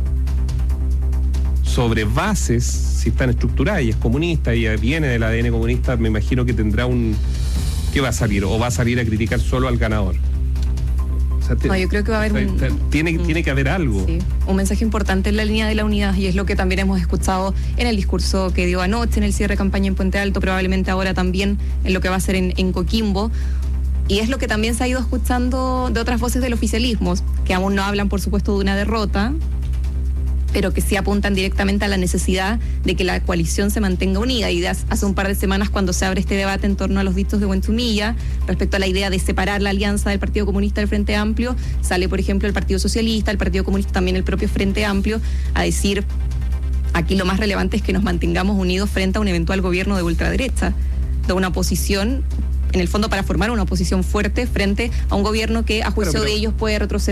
sobre bases, si están estructuradas, y es comunista, ella viene del A D N comunista, me imagino que tendrá un... ¿Qué va a salir? ¿O va a salir a criticar solo al ganador? O sea, te, no, yo creo que va a haber o sea, un, tiene, un, tiene que haber algo. Sí, un mensaje importante en la línea de la unidad, y es lo que también hemos escuchado en el discurso que dio anoche, en el cierre de campaña en Puente Alto, probablemente ahora también en lo que va a ser en, en Coquimbo. Y es lo que también se ha ido escuchando de otras voces del oficialismo, que aún no hablan, por supuesto, de una derrota, pero que sí apuntan directamente a la necesidad de que la coalición se mantenga unida. Y hace un par de semanas, cuando se abre este debate en torno a los dichos de Huentumilla, respecto a la idea de separar la alianza del Partido Comunista del Frente Amplio, sale, por ejemplo, el Partido Socialista, el Partido Comunista, también el propio Frente Amplio, a decir, aquí lo más relevante es que nos mantengamos unidos frente a un eventual gobierno de ultraderecha, de una oposición, en el fondo para formar una oposición fuerte frente a un gobierno que, a juicio pero, pero, de ellos, puede retroceder